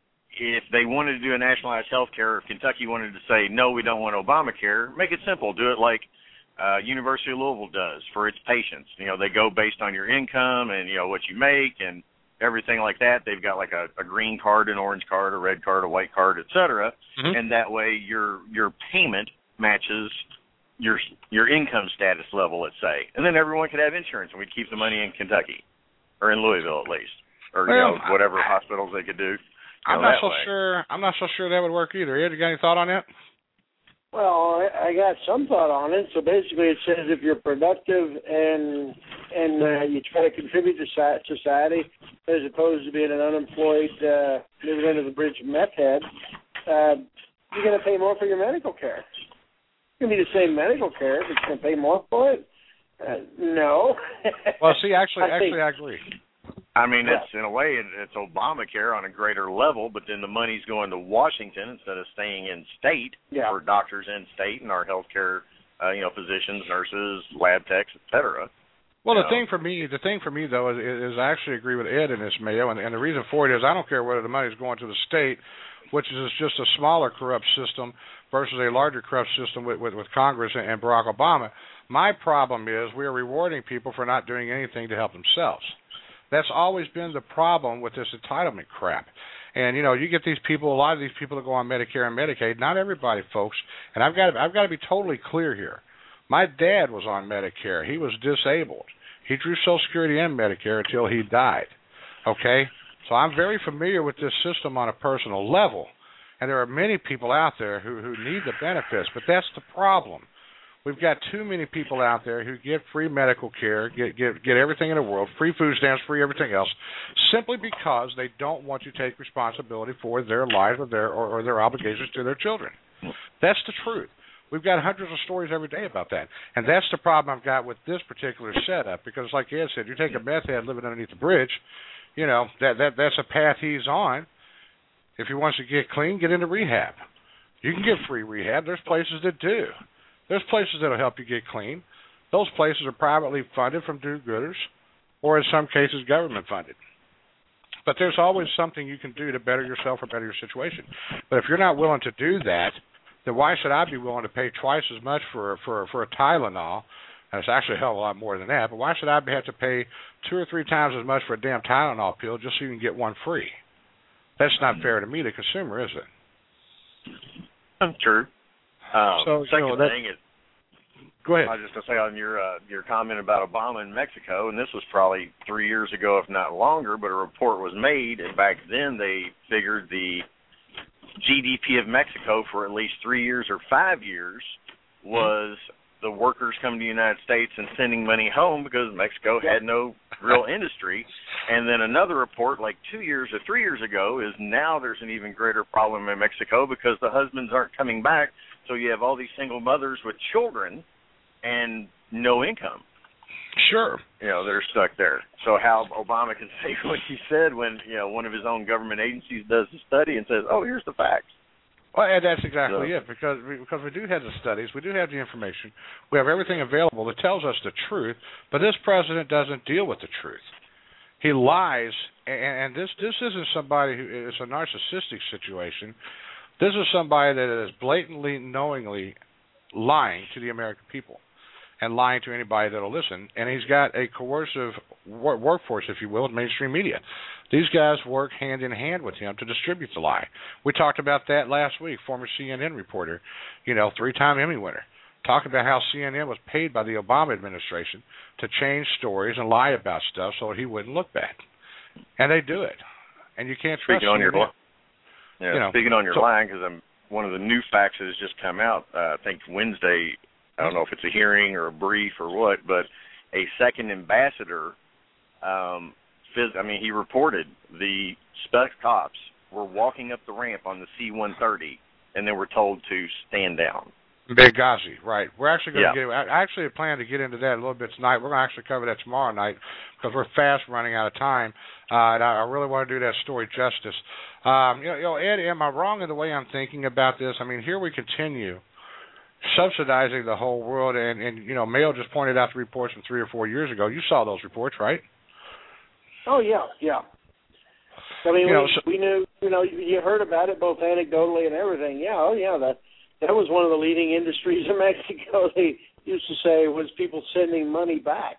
if they wanted to do a nationalized health care, if Kentucky wanted to say, no, we don't want Obamacare, make it simple. Do it like uh, University of Louisville does for its patients. You know, they go based on your income and, you know, what you make and everything like that. They've got like a, a green card, an orange card, a red card, a white card, et cetera. Mm-hmm. And that way your your payment matches your your income status level, let's say. And then everyone could have insurance, and we'd keep the money in Kentucky or in Louisville at least, or, well, you know, whatever I, hospitals they could do. I'm not so way. sure. I'm not so sure that would work either. Ed, you got any thought on that? Well, I, I got some thought on it. So basically, it says if you're productive and and uh, you try to contribute to society, as opposed to being an unemployed, uh, living under the bridge meth head, uh, you're going to pay more for your medical care. It's going to be the same medical care, but you're going to pay more for it. Uh, no. Well, see, actually, I actually, think, I agree. I mean, yeah. it's in a way, it, it's Obamacare on a greater level, but then the money's going to Washington instead of staying in state yeah. for doctors in state and our healthcare, uh, you know, physicians, nurses, lab techs, et cetera. Well, you the know. thing for me, the thing for me though, is, is I actually agree with Ed in this, Mayo, and, and the reason for it is I don't care whether the money is going to the state, which is just a smaller corrupt system, versus a larger corrupt system with, with, with Congress and, and Barack Obama. My problem is we are rewarding people for not doing anything to help themselves. That's always been the problem with this entitlement crap. And, you know, you get these people, a lot of these people that go on Medicare and Medicaid, not everybody, folks, and I've got to, I've got to be totally clear here. My dad was on Medicare. He was disabled. He drew Social Security and Medicare until he died, okay? So I'm very familiar with this system on a personal level, and there are many people out there who, who need the benefits, but that's the problem. We've got too many people out there who get free medical care, get get get everything in the world, free food stamps, free everything else, simply because they don't want to take responsibility for their lives or their or, or their obligations to their children. That's the truth. We've got hundreds of stories every day about that, and that's the problem I've got with this particular setup. Because, like Ed said, you take a meth head living underneath the bridge, you know that that that's a path he's on. If he wants to get clean, get into rehab. You can get free rehab. There's places that do. There's places that will help you get clean. Those places are privately funded from do-gooders, or in some cases government funded. But there's always something you can do to better yourself or better your situation. But if you're not willing to do that, then why should I be willing to pay twice as much for for for a Tylenol? And it's actually a hell of a lot more than that. But why should I have to pay two or three times as much for a damn Tylenol pill just so you can get one free? That's not fair to me, the consumer, is it? True. Um, so, second you know, that, thing is, go ahead. I was just going to say on your uh, your comment about Obama in Mexico, and this was probably three years ago, if not longer, but a report was made, and back then they figured the G D P of Mexico for at least three years or five years was the workers coming to the United States and sending money home because Mexico had no real industry. And then another report like two years or three years ago is now there's an even greater problem in Mexico because the husbands aren't coming back. So you have all these single mothers with children and no income. Sure. You know, they're stuck there. So how Obama can say what he said when, you know, one of his own government agencies does the study and says, oh, here's the facts. Well, and that's exactly so, it, because we, because we do have the studies, we do have the information, we have everything available that tells us the truth, but this president doesn't deal with the truth. He lies, and, and this this isn't somebody who is a narcissistic situation. This is somebody that is blatantly, knowingly lying to the American people and lying to anybody that will listen. And he's got a coercive wor- workforce, if you will, in mainstream media. These guys work hand in hand with him to distribute the lie. We talked about that last week. Former C N N reporter, you know, three-time Emmy winner, talking about how C N N was paid by the Obama administration to change stories and lie about stuff so he wouldn't look bad. And they do it. And you can't trust Speaking on C N N. your, yeah, you know, speaking on your so, line, because I'm one of the new facts that has just come out, uh, I think Wednesday, I don't know if it's a hearing or a brief or what, but a second ambassador, um, phys- I mean, he reported the spec cops were walking up the ramp on the C one thirty, and they were told to stand down. Benghazi, right. We're actually going yeah. to get, I actually plan to get into that a little bit tonight. We're going to actually cover that tomorrow night because we're fast running out of time, uh, and I, I really want to do that story justice. Um, you know, you know, Ed, am I wrong in the way I'm thinking about this? I mean, here we continue subsidizing the whole world, and, and you know, Mayo just pointed out the reports from three or four years ago. You saw those reports, right? Oh, yeah, yeah. I mean, you we, know, so, we knew, you know, you heard about it both anecdotally and everything. Yeah, oh, yeah, that that was one of the leading industries in Mexico. They used to say was people sending money back.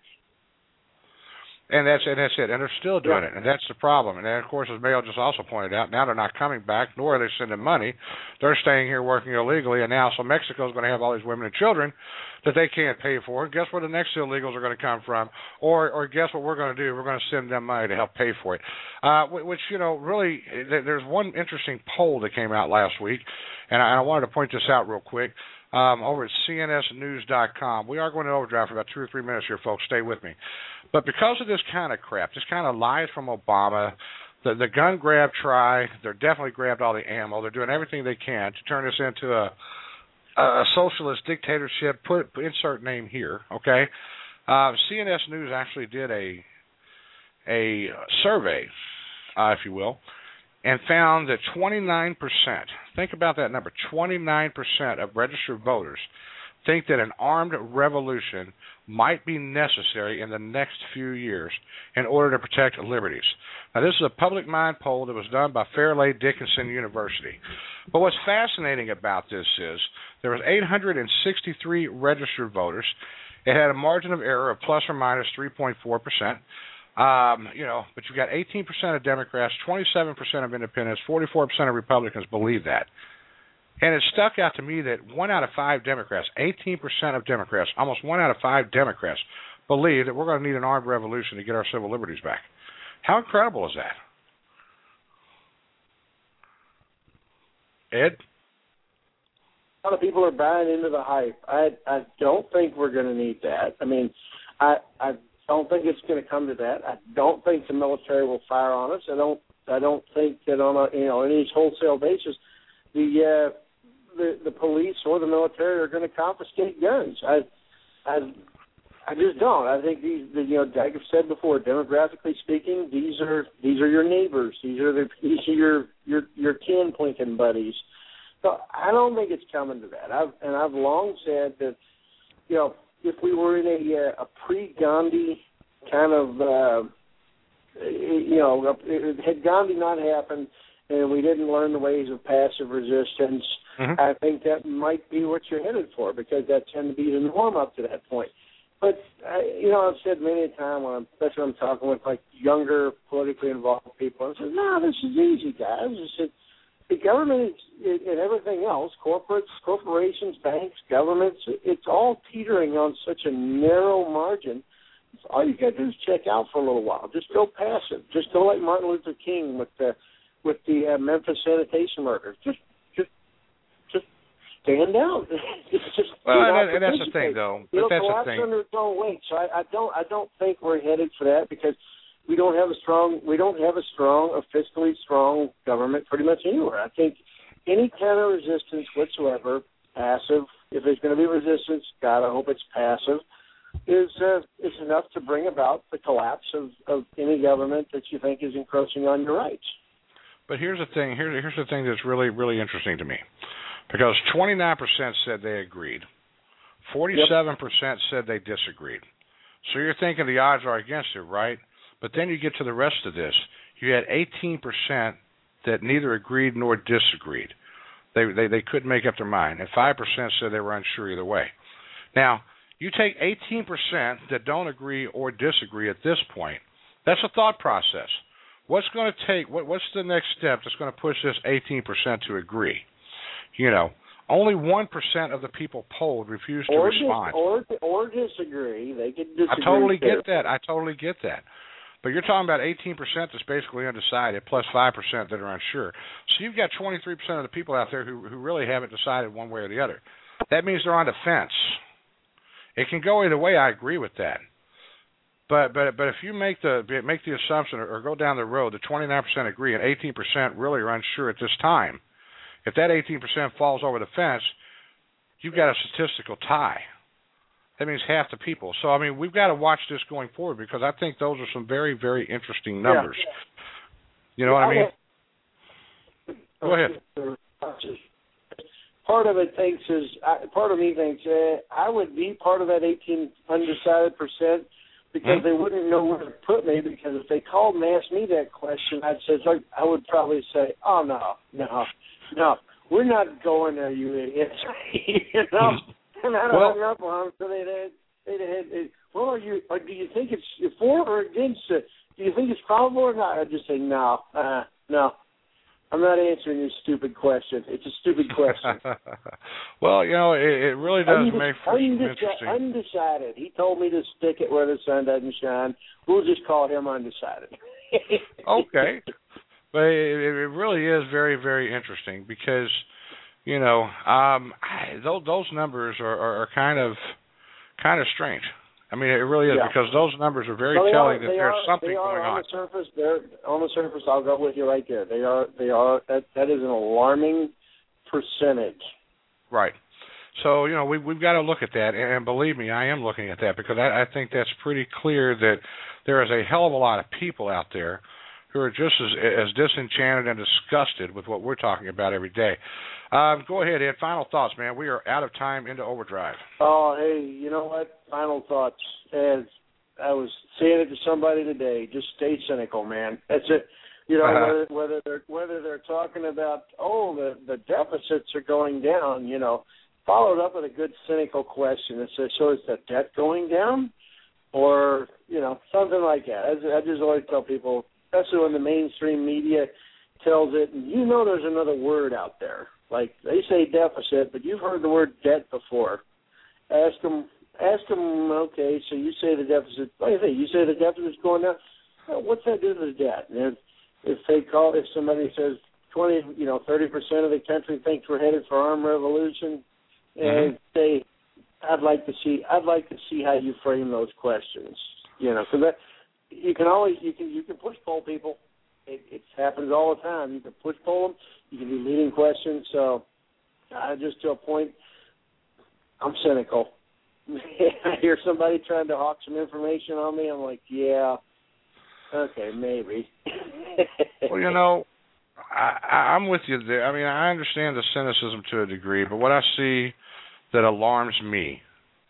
And that's and that's it. And they're still doing yeah. it. And that's the problem. And then, of course, as Mayo just also pointed out, now they're not coming back, nor are they sending money. They're staying here working illegally. And now, so Mexico's going to have all these women and children that they can't pay for. And guess where the next illegals are going to come from? Or or guess what we're going to do? We're going to send them money to help pay for it. Uh, which, you know, really, there's one interesting poll that came out last week. And I, and I wanted to point this out real quick. um, over at C N S news dot com. We are going to overdrive for about two or three minutes here, folks. Stay with me. But because of this kind of crap, this kind of lies from Obama, the, the gun grab try, they're definitely grabbed all the ammo. They're doing everything they can to turn this into a, a socialist dictatorship. Put insert name here, okay? Uh, C N S News actually did a a survey, uh, if you will, and found that twenty-nine percent, think about that number, twenty-nine percent of registered voters think that an armed revolution might be necessary in the next few years in order to protect liberties. Now, this is a public mind poll that was done by Fairleigh Dickinson University. But what's fascinating about this is there was eight hundred sixty-three registered voters. It had a margin of error of plus or minus three point four percent. Um, you know, but you've got eighteen percent of Democrats, twenty-seven percent of independents, forty-four percent of Republicans believe that. And it stuck out to me that one out of five Democrats, eighteen percent of Democrats, almost one out of five Democrats, believe that we're going to need an armed revolution to get our civil liberties back. How incredible is that? Ed? A lot of people are buying into the hype. I I don't think we're going to need that. I mean, I I don't think it's going to come to that. I don't think the military will fire on us. I don't I don't think that on a you know any wholesale basis the uh, the the police or the military are going to confiscate guns. I I I just don't. I think these the, you know like I've said before, demographically speaking, these are these are your neighbors. These are the these are your your your kin plinking buddies. So I don't think it's coming to that. I've and I've long said that you know if we were in a a pre-Gandhi kind of uh, you know had Gandhi not happened and we didn't learn the ways of passive resistance, mm-hmm. I think that might be what you're headed for because that tend to be the norm up to that point. But I, you know I've said many a time when I'm especially when I'm talking with like younger politically involved people, I said, no, this is easy, guys. I said, the government is, and everything else, corporates, corporations, banks, governments, it's all teetering on such a narrow margin. All you got to do is check out for a little while. Just go passive. Just go like Martin Luther King with the with the uh, Memphis sanitation murders. Just, just, just stand out. just, just well, and, and that's the thing, though. But It'll that's collapse the thing. under its own weight. So I, I don't, I don't think we're headed for that because we don't have a strong, we don't have a strong, a fiscally strong government pretty much anywhere. I think any kind of resistance whatsoever, passive, if there's going to be resistance, God, I hope it's passive, is uh, is enough to bring about the collapse of, of any government that you think is encroaching on your rights. But here's the thing, here's, here's the thing that's really, really interesting to me. Because twenty-nine percent said they agreed. forty-seven percent said they disagreed. So you're thinking the odds are against it, right? But then you get to the rest of this. You had eighteen percent that neither agreed nor disagreed. They, they they couldn't make up their mind. And five percent said they were unsure either way. Now, you take eighteen percent that don't agree or disagree at this point. That's a thought process. What's going to take, what, what's the next step that's going to push this eighteen percent to agree? You know, only one percent of the people polled refused to or respond. Dis, or, or disagree. They could disagree. I totally too. get that. I totally get that. But you're talking about eighteen percent that's basically undecided, plus five percent that are unsure. So you've got twenty-three percent of the people out there who, who really haven't decided one way or the other. That means they're on the fence. It can go either way. I agree with that. But but but if you make the make the assumption or, or go down the road that twenty-nine percent agree and eighteen percent really are unsure at this time, if that eighteen percent falls over the fence, you've got a statistical tie. That means half the people. So, I mean, we've got to watch this going forward because I think those are some very, very interesting numbers. Yeah. You know yeah, what I mean? I Go ahead. Part of it thinks is, part of me thinks uh, I would be part of that eighteen undecided percent because mm-hmm. they wouldn't know where to put me because if they called and asked me that question, I'd say, I would probably say, oh, no, no, no, we're not going there, you idiots. you know? And I don't hung up on them, so they'd had, they'd had, they'd, well, are you, or do you think it's for or against it? Do you think it's probable or not? I'd just say, no, uh, no. I'm not answering your stupid question. It's a stupid question. Well, you know, it, it really does make for some interesting. Undecided. He told me to stick it where the sun doesn't shine. We'll just call him undecided. Okay. But it, it really is very, very interesting because, you know, um, I, those, those numbers are, are, are kind of kind of strange. I mean, it really is, yeah. because those numbers are very well, telling are, that there's are, something they are going on. on. The surface, they're on the surface. I'll go with you right there. They are. They are. That that is an alarming percentage. Right. So, you know, we, we've got to look at that, and believe me, I am looking at that, because I, I think that's pretty clear that there is a hell of a lot of people out there who are just as, as disenchanted and disgusted with what we're talking about every day. Um, go ahead, Ed. Final thoughts, man. We are out of time into overdrive. Oh, hey, you know what? Final thoughts. As I was saying it to somebody today, just stay cynical, man. That's it. You know, Uh-huh. whether, whether they're whether they're talking about, oh, the the deficits are going down, you know, followed up with a good cynical question that says, so is the debt going down? Or, you know, something like that. I, I just always tell people, especially when the mainstream media tells it, and you know there's another word out there. Like, they say deficit, but you've heard the word debt before. Ask them, ask them, okay, so you say the deficit, what do you think? You say the deficit's going down? Well, what's that do to the debt? And if, if they call, if somebody says twenty, you know, thirty percent of the country thinks we're headed for armed revolution, and mm-hmm. say, I'd like to see, I'd like to see how you frame those questions. You know, because that you can always you can you can push poll people. It, it happens all the time. You can push poll them. You can do leading questions. So, uh, just to a point, I'm cynical. I hear somebody trying to hawk some information on me. I'm like, yeah, okay, maybe. Well, you know, I, I'm with you there. I mean, I understand the cynicism to a degree, but what I see that alarms me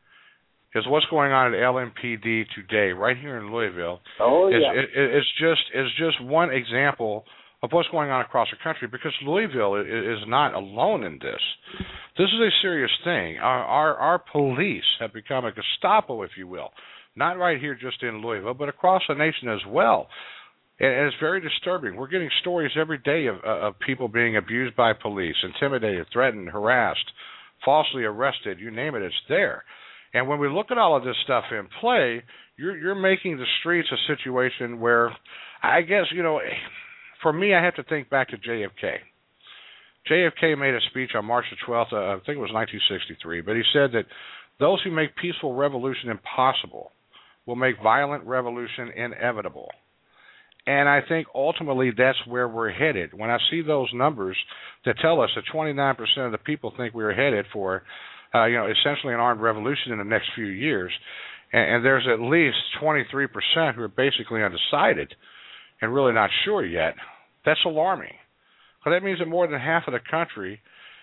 is what's going on at L M P D today, right here in Louisville. Oh, is, yeah. It, it's just is just one example of what's going on across the country, because Louisville is not alone in this. This is a serious thing. Our, our, our police have become a Gestapo, if you will, not right here just in Louisville, but across the nation as well. And it's very disturbing. We're getting stories every day of, of people being abused by police, intimidated, threatened, harassed, falsely arrested, you name it, it's there. And when we look at all of this stuff in play, you're, you're making the streets a situation where, I guess, you know, for me, I have to think back to J F K. J F K made a speech on March the twelfth, uh, I think it was nineteen sixty-three, but he said that those who make peaceful revolution impossible will make violent revolution inevitable. And I think ultimately that's where we're headed. When I see those numbers that tell us that twenty-nine percent of the people think we're headed for, uh, you know, essentially an armed revolution in the next few years, and, and there's at least twenty-three percent who are basically undecided and really not sure yet, that's alarming. Because that means that more than half of the country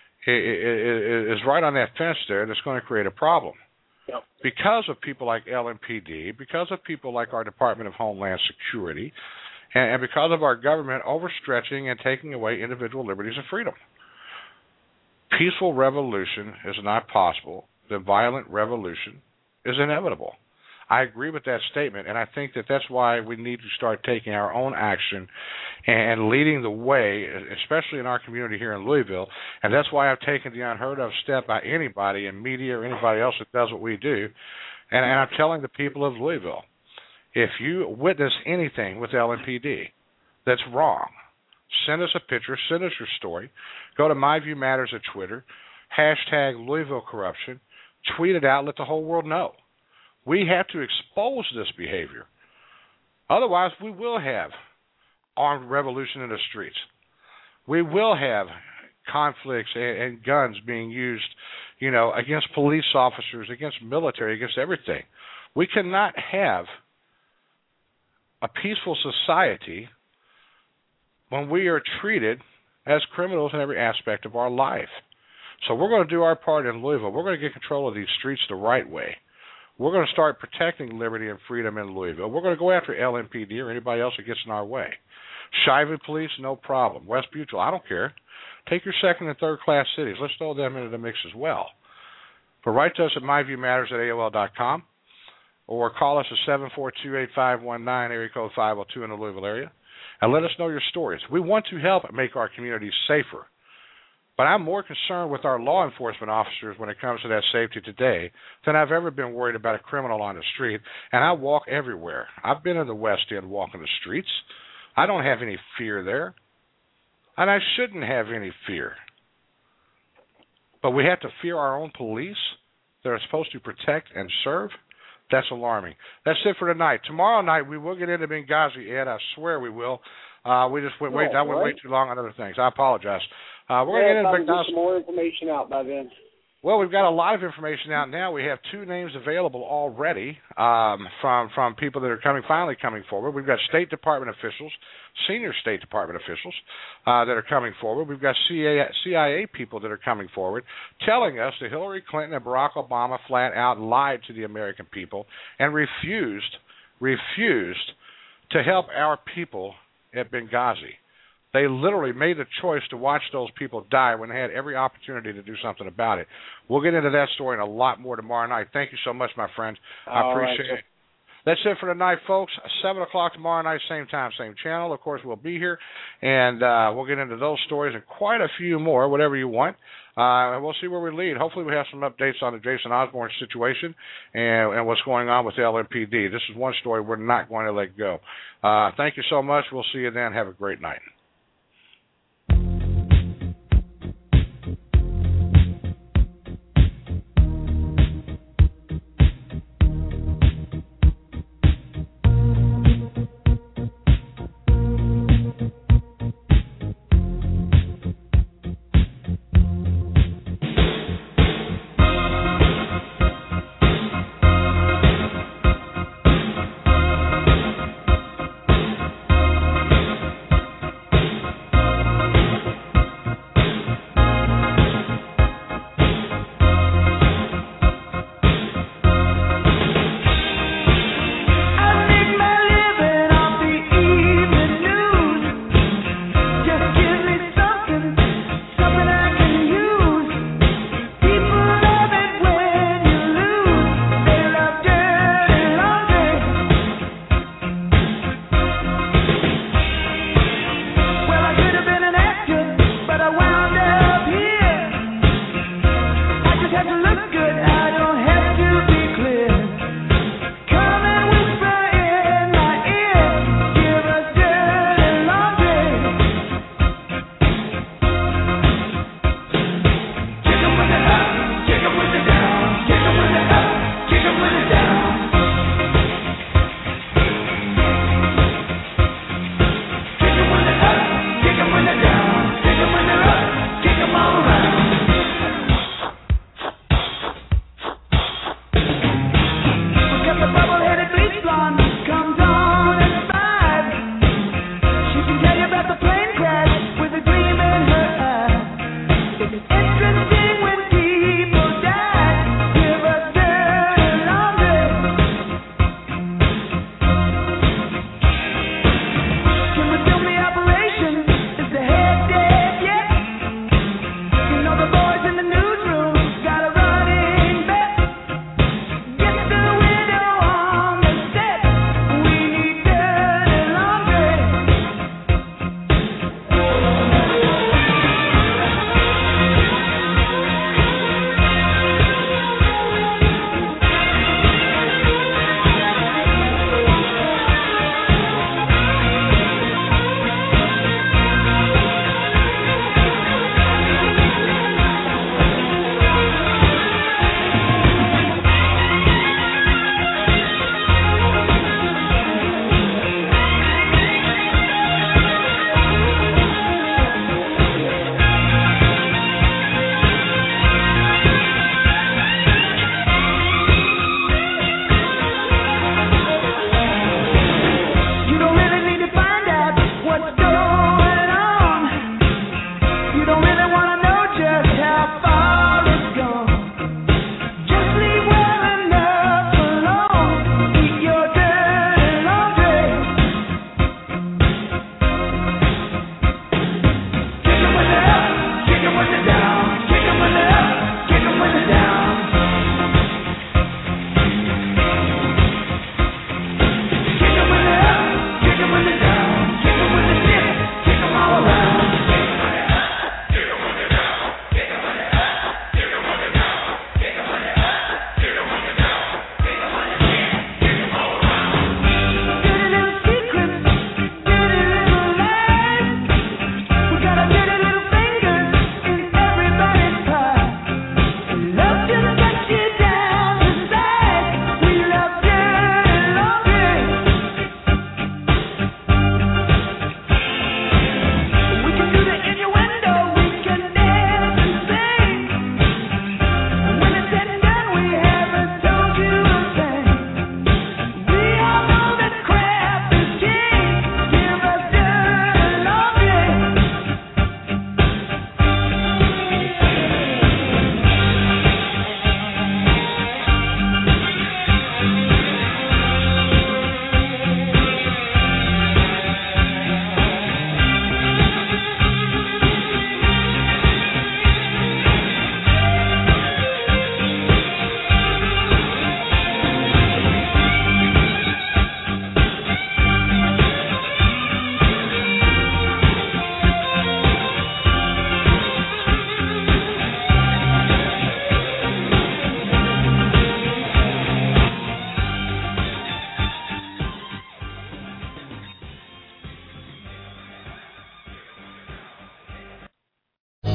is right on that fence there, and it's going to create a problem. Yep. Because of people like L M P D, because of people like our Department of Homeland Security, and because of our government overstretching and taking away individual liberties and freedom. Peaceful revolution is not possible. The violent revolution is inevitable. I agree with that statement, and I think that that's why we need to start taking our own action and leading the way, especially in our community here in Louisville. And that's why I've taken the unheard of step by anybody in media or anybody else that does what we do. And, and I'm telling the people of Louisville, if you witness anything with L M P D that's wrong, send us a picture, send us your story. Go to My View Matters at Twitter, hashtag Louisville Corruption, tweet it out, let the whole world know. We have to expose this behavior. Otherwise, we will have armed revolution in the streets. We will have conflicts and, and guns being used, you know, against police officers, against military, against everything. We cannot have a peaceful society when we are treated as criminals in every aspect of our life. So we're going to do our part in Louisville. We're going to get control of these streets the right way. We're going to start protecting liberty and freedom in Louisville. We're going to go after L M P D or anybody else that gets in our way. Shivan Police, no problem. West Butyl, I don't care. Take your second and third class cities. Let's throw them into the mix as well. But write to us at my view matters at A O L dot com or call us at seven four two, eight five one nine, area code five oh two in the Louisville area, and let us know your stories. We want to help make our communities safer. But I'm more concerned with our law enforcement officers when it comes to that safety today than I've ever been worried about a criminal on the street. And I walk everywhere. I've been in the West End walking the streets. I don't have any fear there. And I shouldn't have any fear. but we have to fear our own police that are supposed to protect and serve? That's alarming. That's it for tonight. Tomorrow night, we will get into Benghazi, Ed. I swear we will. Uh, we just went, wait, yeah, I went right? way too long on other things. I apologize. Uh, we're yeah, going to get into Benghazi. Some more information out by then. Well, we've got a lot of information out now. We have two names available already um, from from people that are coming, finally coming forward. We've got State Department officials, senior State Department officials uh, that are coming forward. We've got C I A people that are coming forward, telling us that Hillary Clinton and Barack Obama flat out lied to the American people and refused refused to help our people at Benghazi. They literally made the choice to watch those people die when they had every opportunity to do something about it. We'll get into that story and a lot more tomorrow night. Thank you so much, my friend. I All appreciate right, it. That's it for tonight, folks. seven o'clock tomorrow night, same time, same channel. Of course, we'll be here, and uh, we'll get into those stories and quite a few more, whatever you want. Uh, and we'll see where we lead. Hopefully we have some updates on the Jason Osborne situation and, and what's going on with the L M P D. This is one story we're not going to let go. Uh, thank you so much. We'll see you then. Have a great night. Come on around.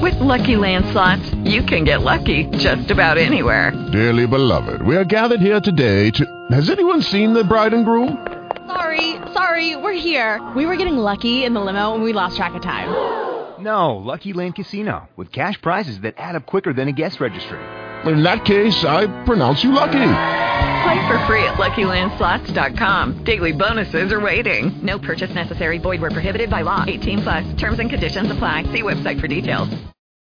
With Lucky Land Slots, you can get lucky just about anywhere. Dearly beloved, we are gathered here today to... Has anyone seen the bride and groom? Sorry, sorry, we're here. We were getting lucky in the limo and we lost track of time. No, Lucky Land Casino, with cash prizes that add up quicker than a guest registry. In that case, I pronounce you lucky. Play for free at Lucky Land Slots dot com. Daily bonuses are waiting. No purchase necessary. Void where prohibited by law. eighteen plus. Terms and conditions apply. See website for details.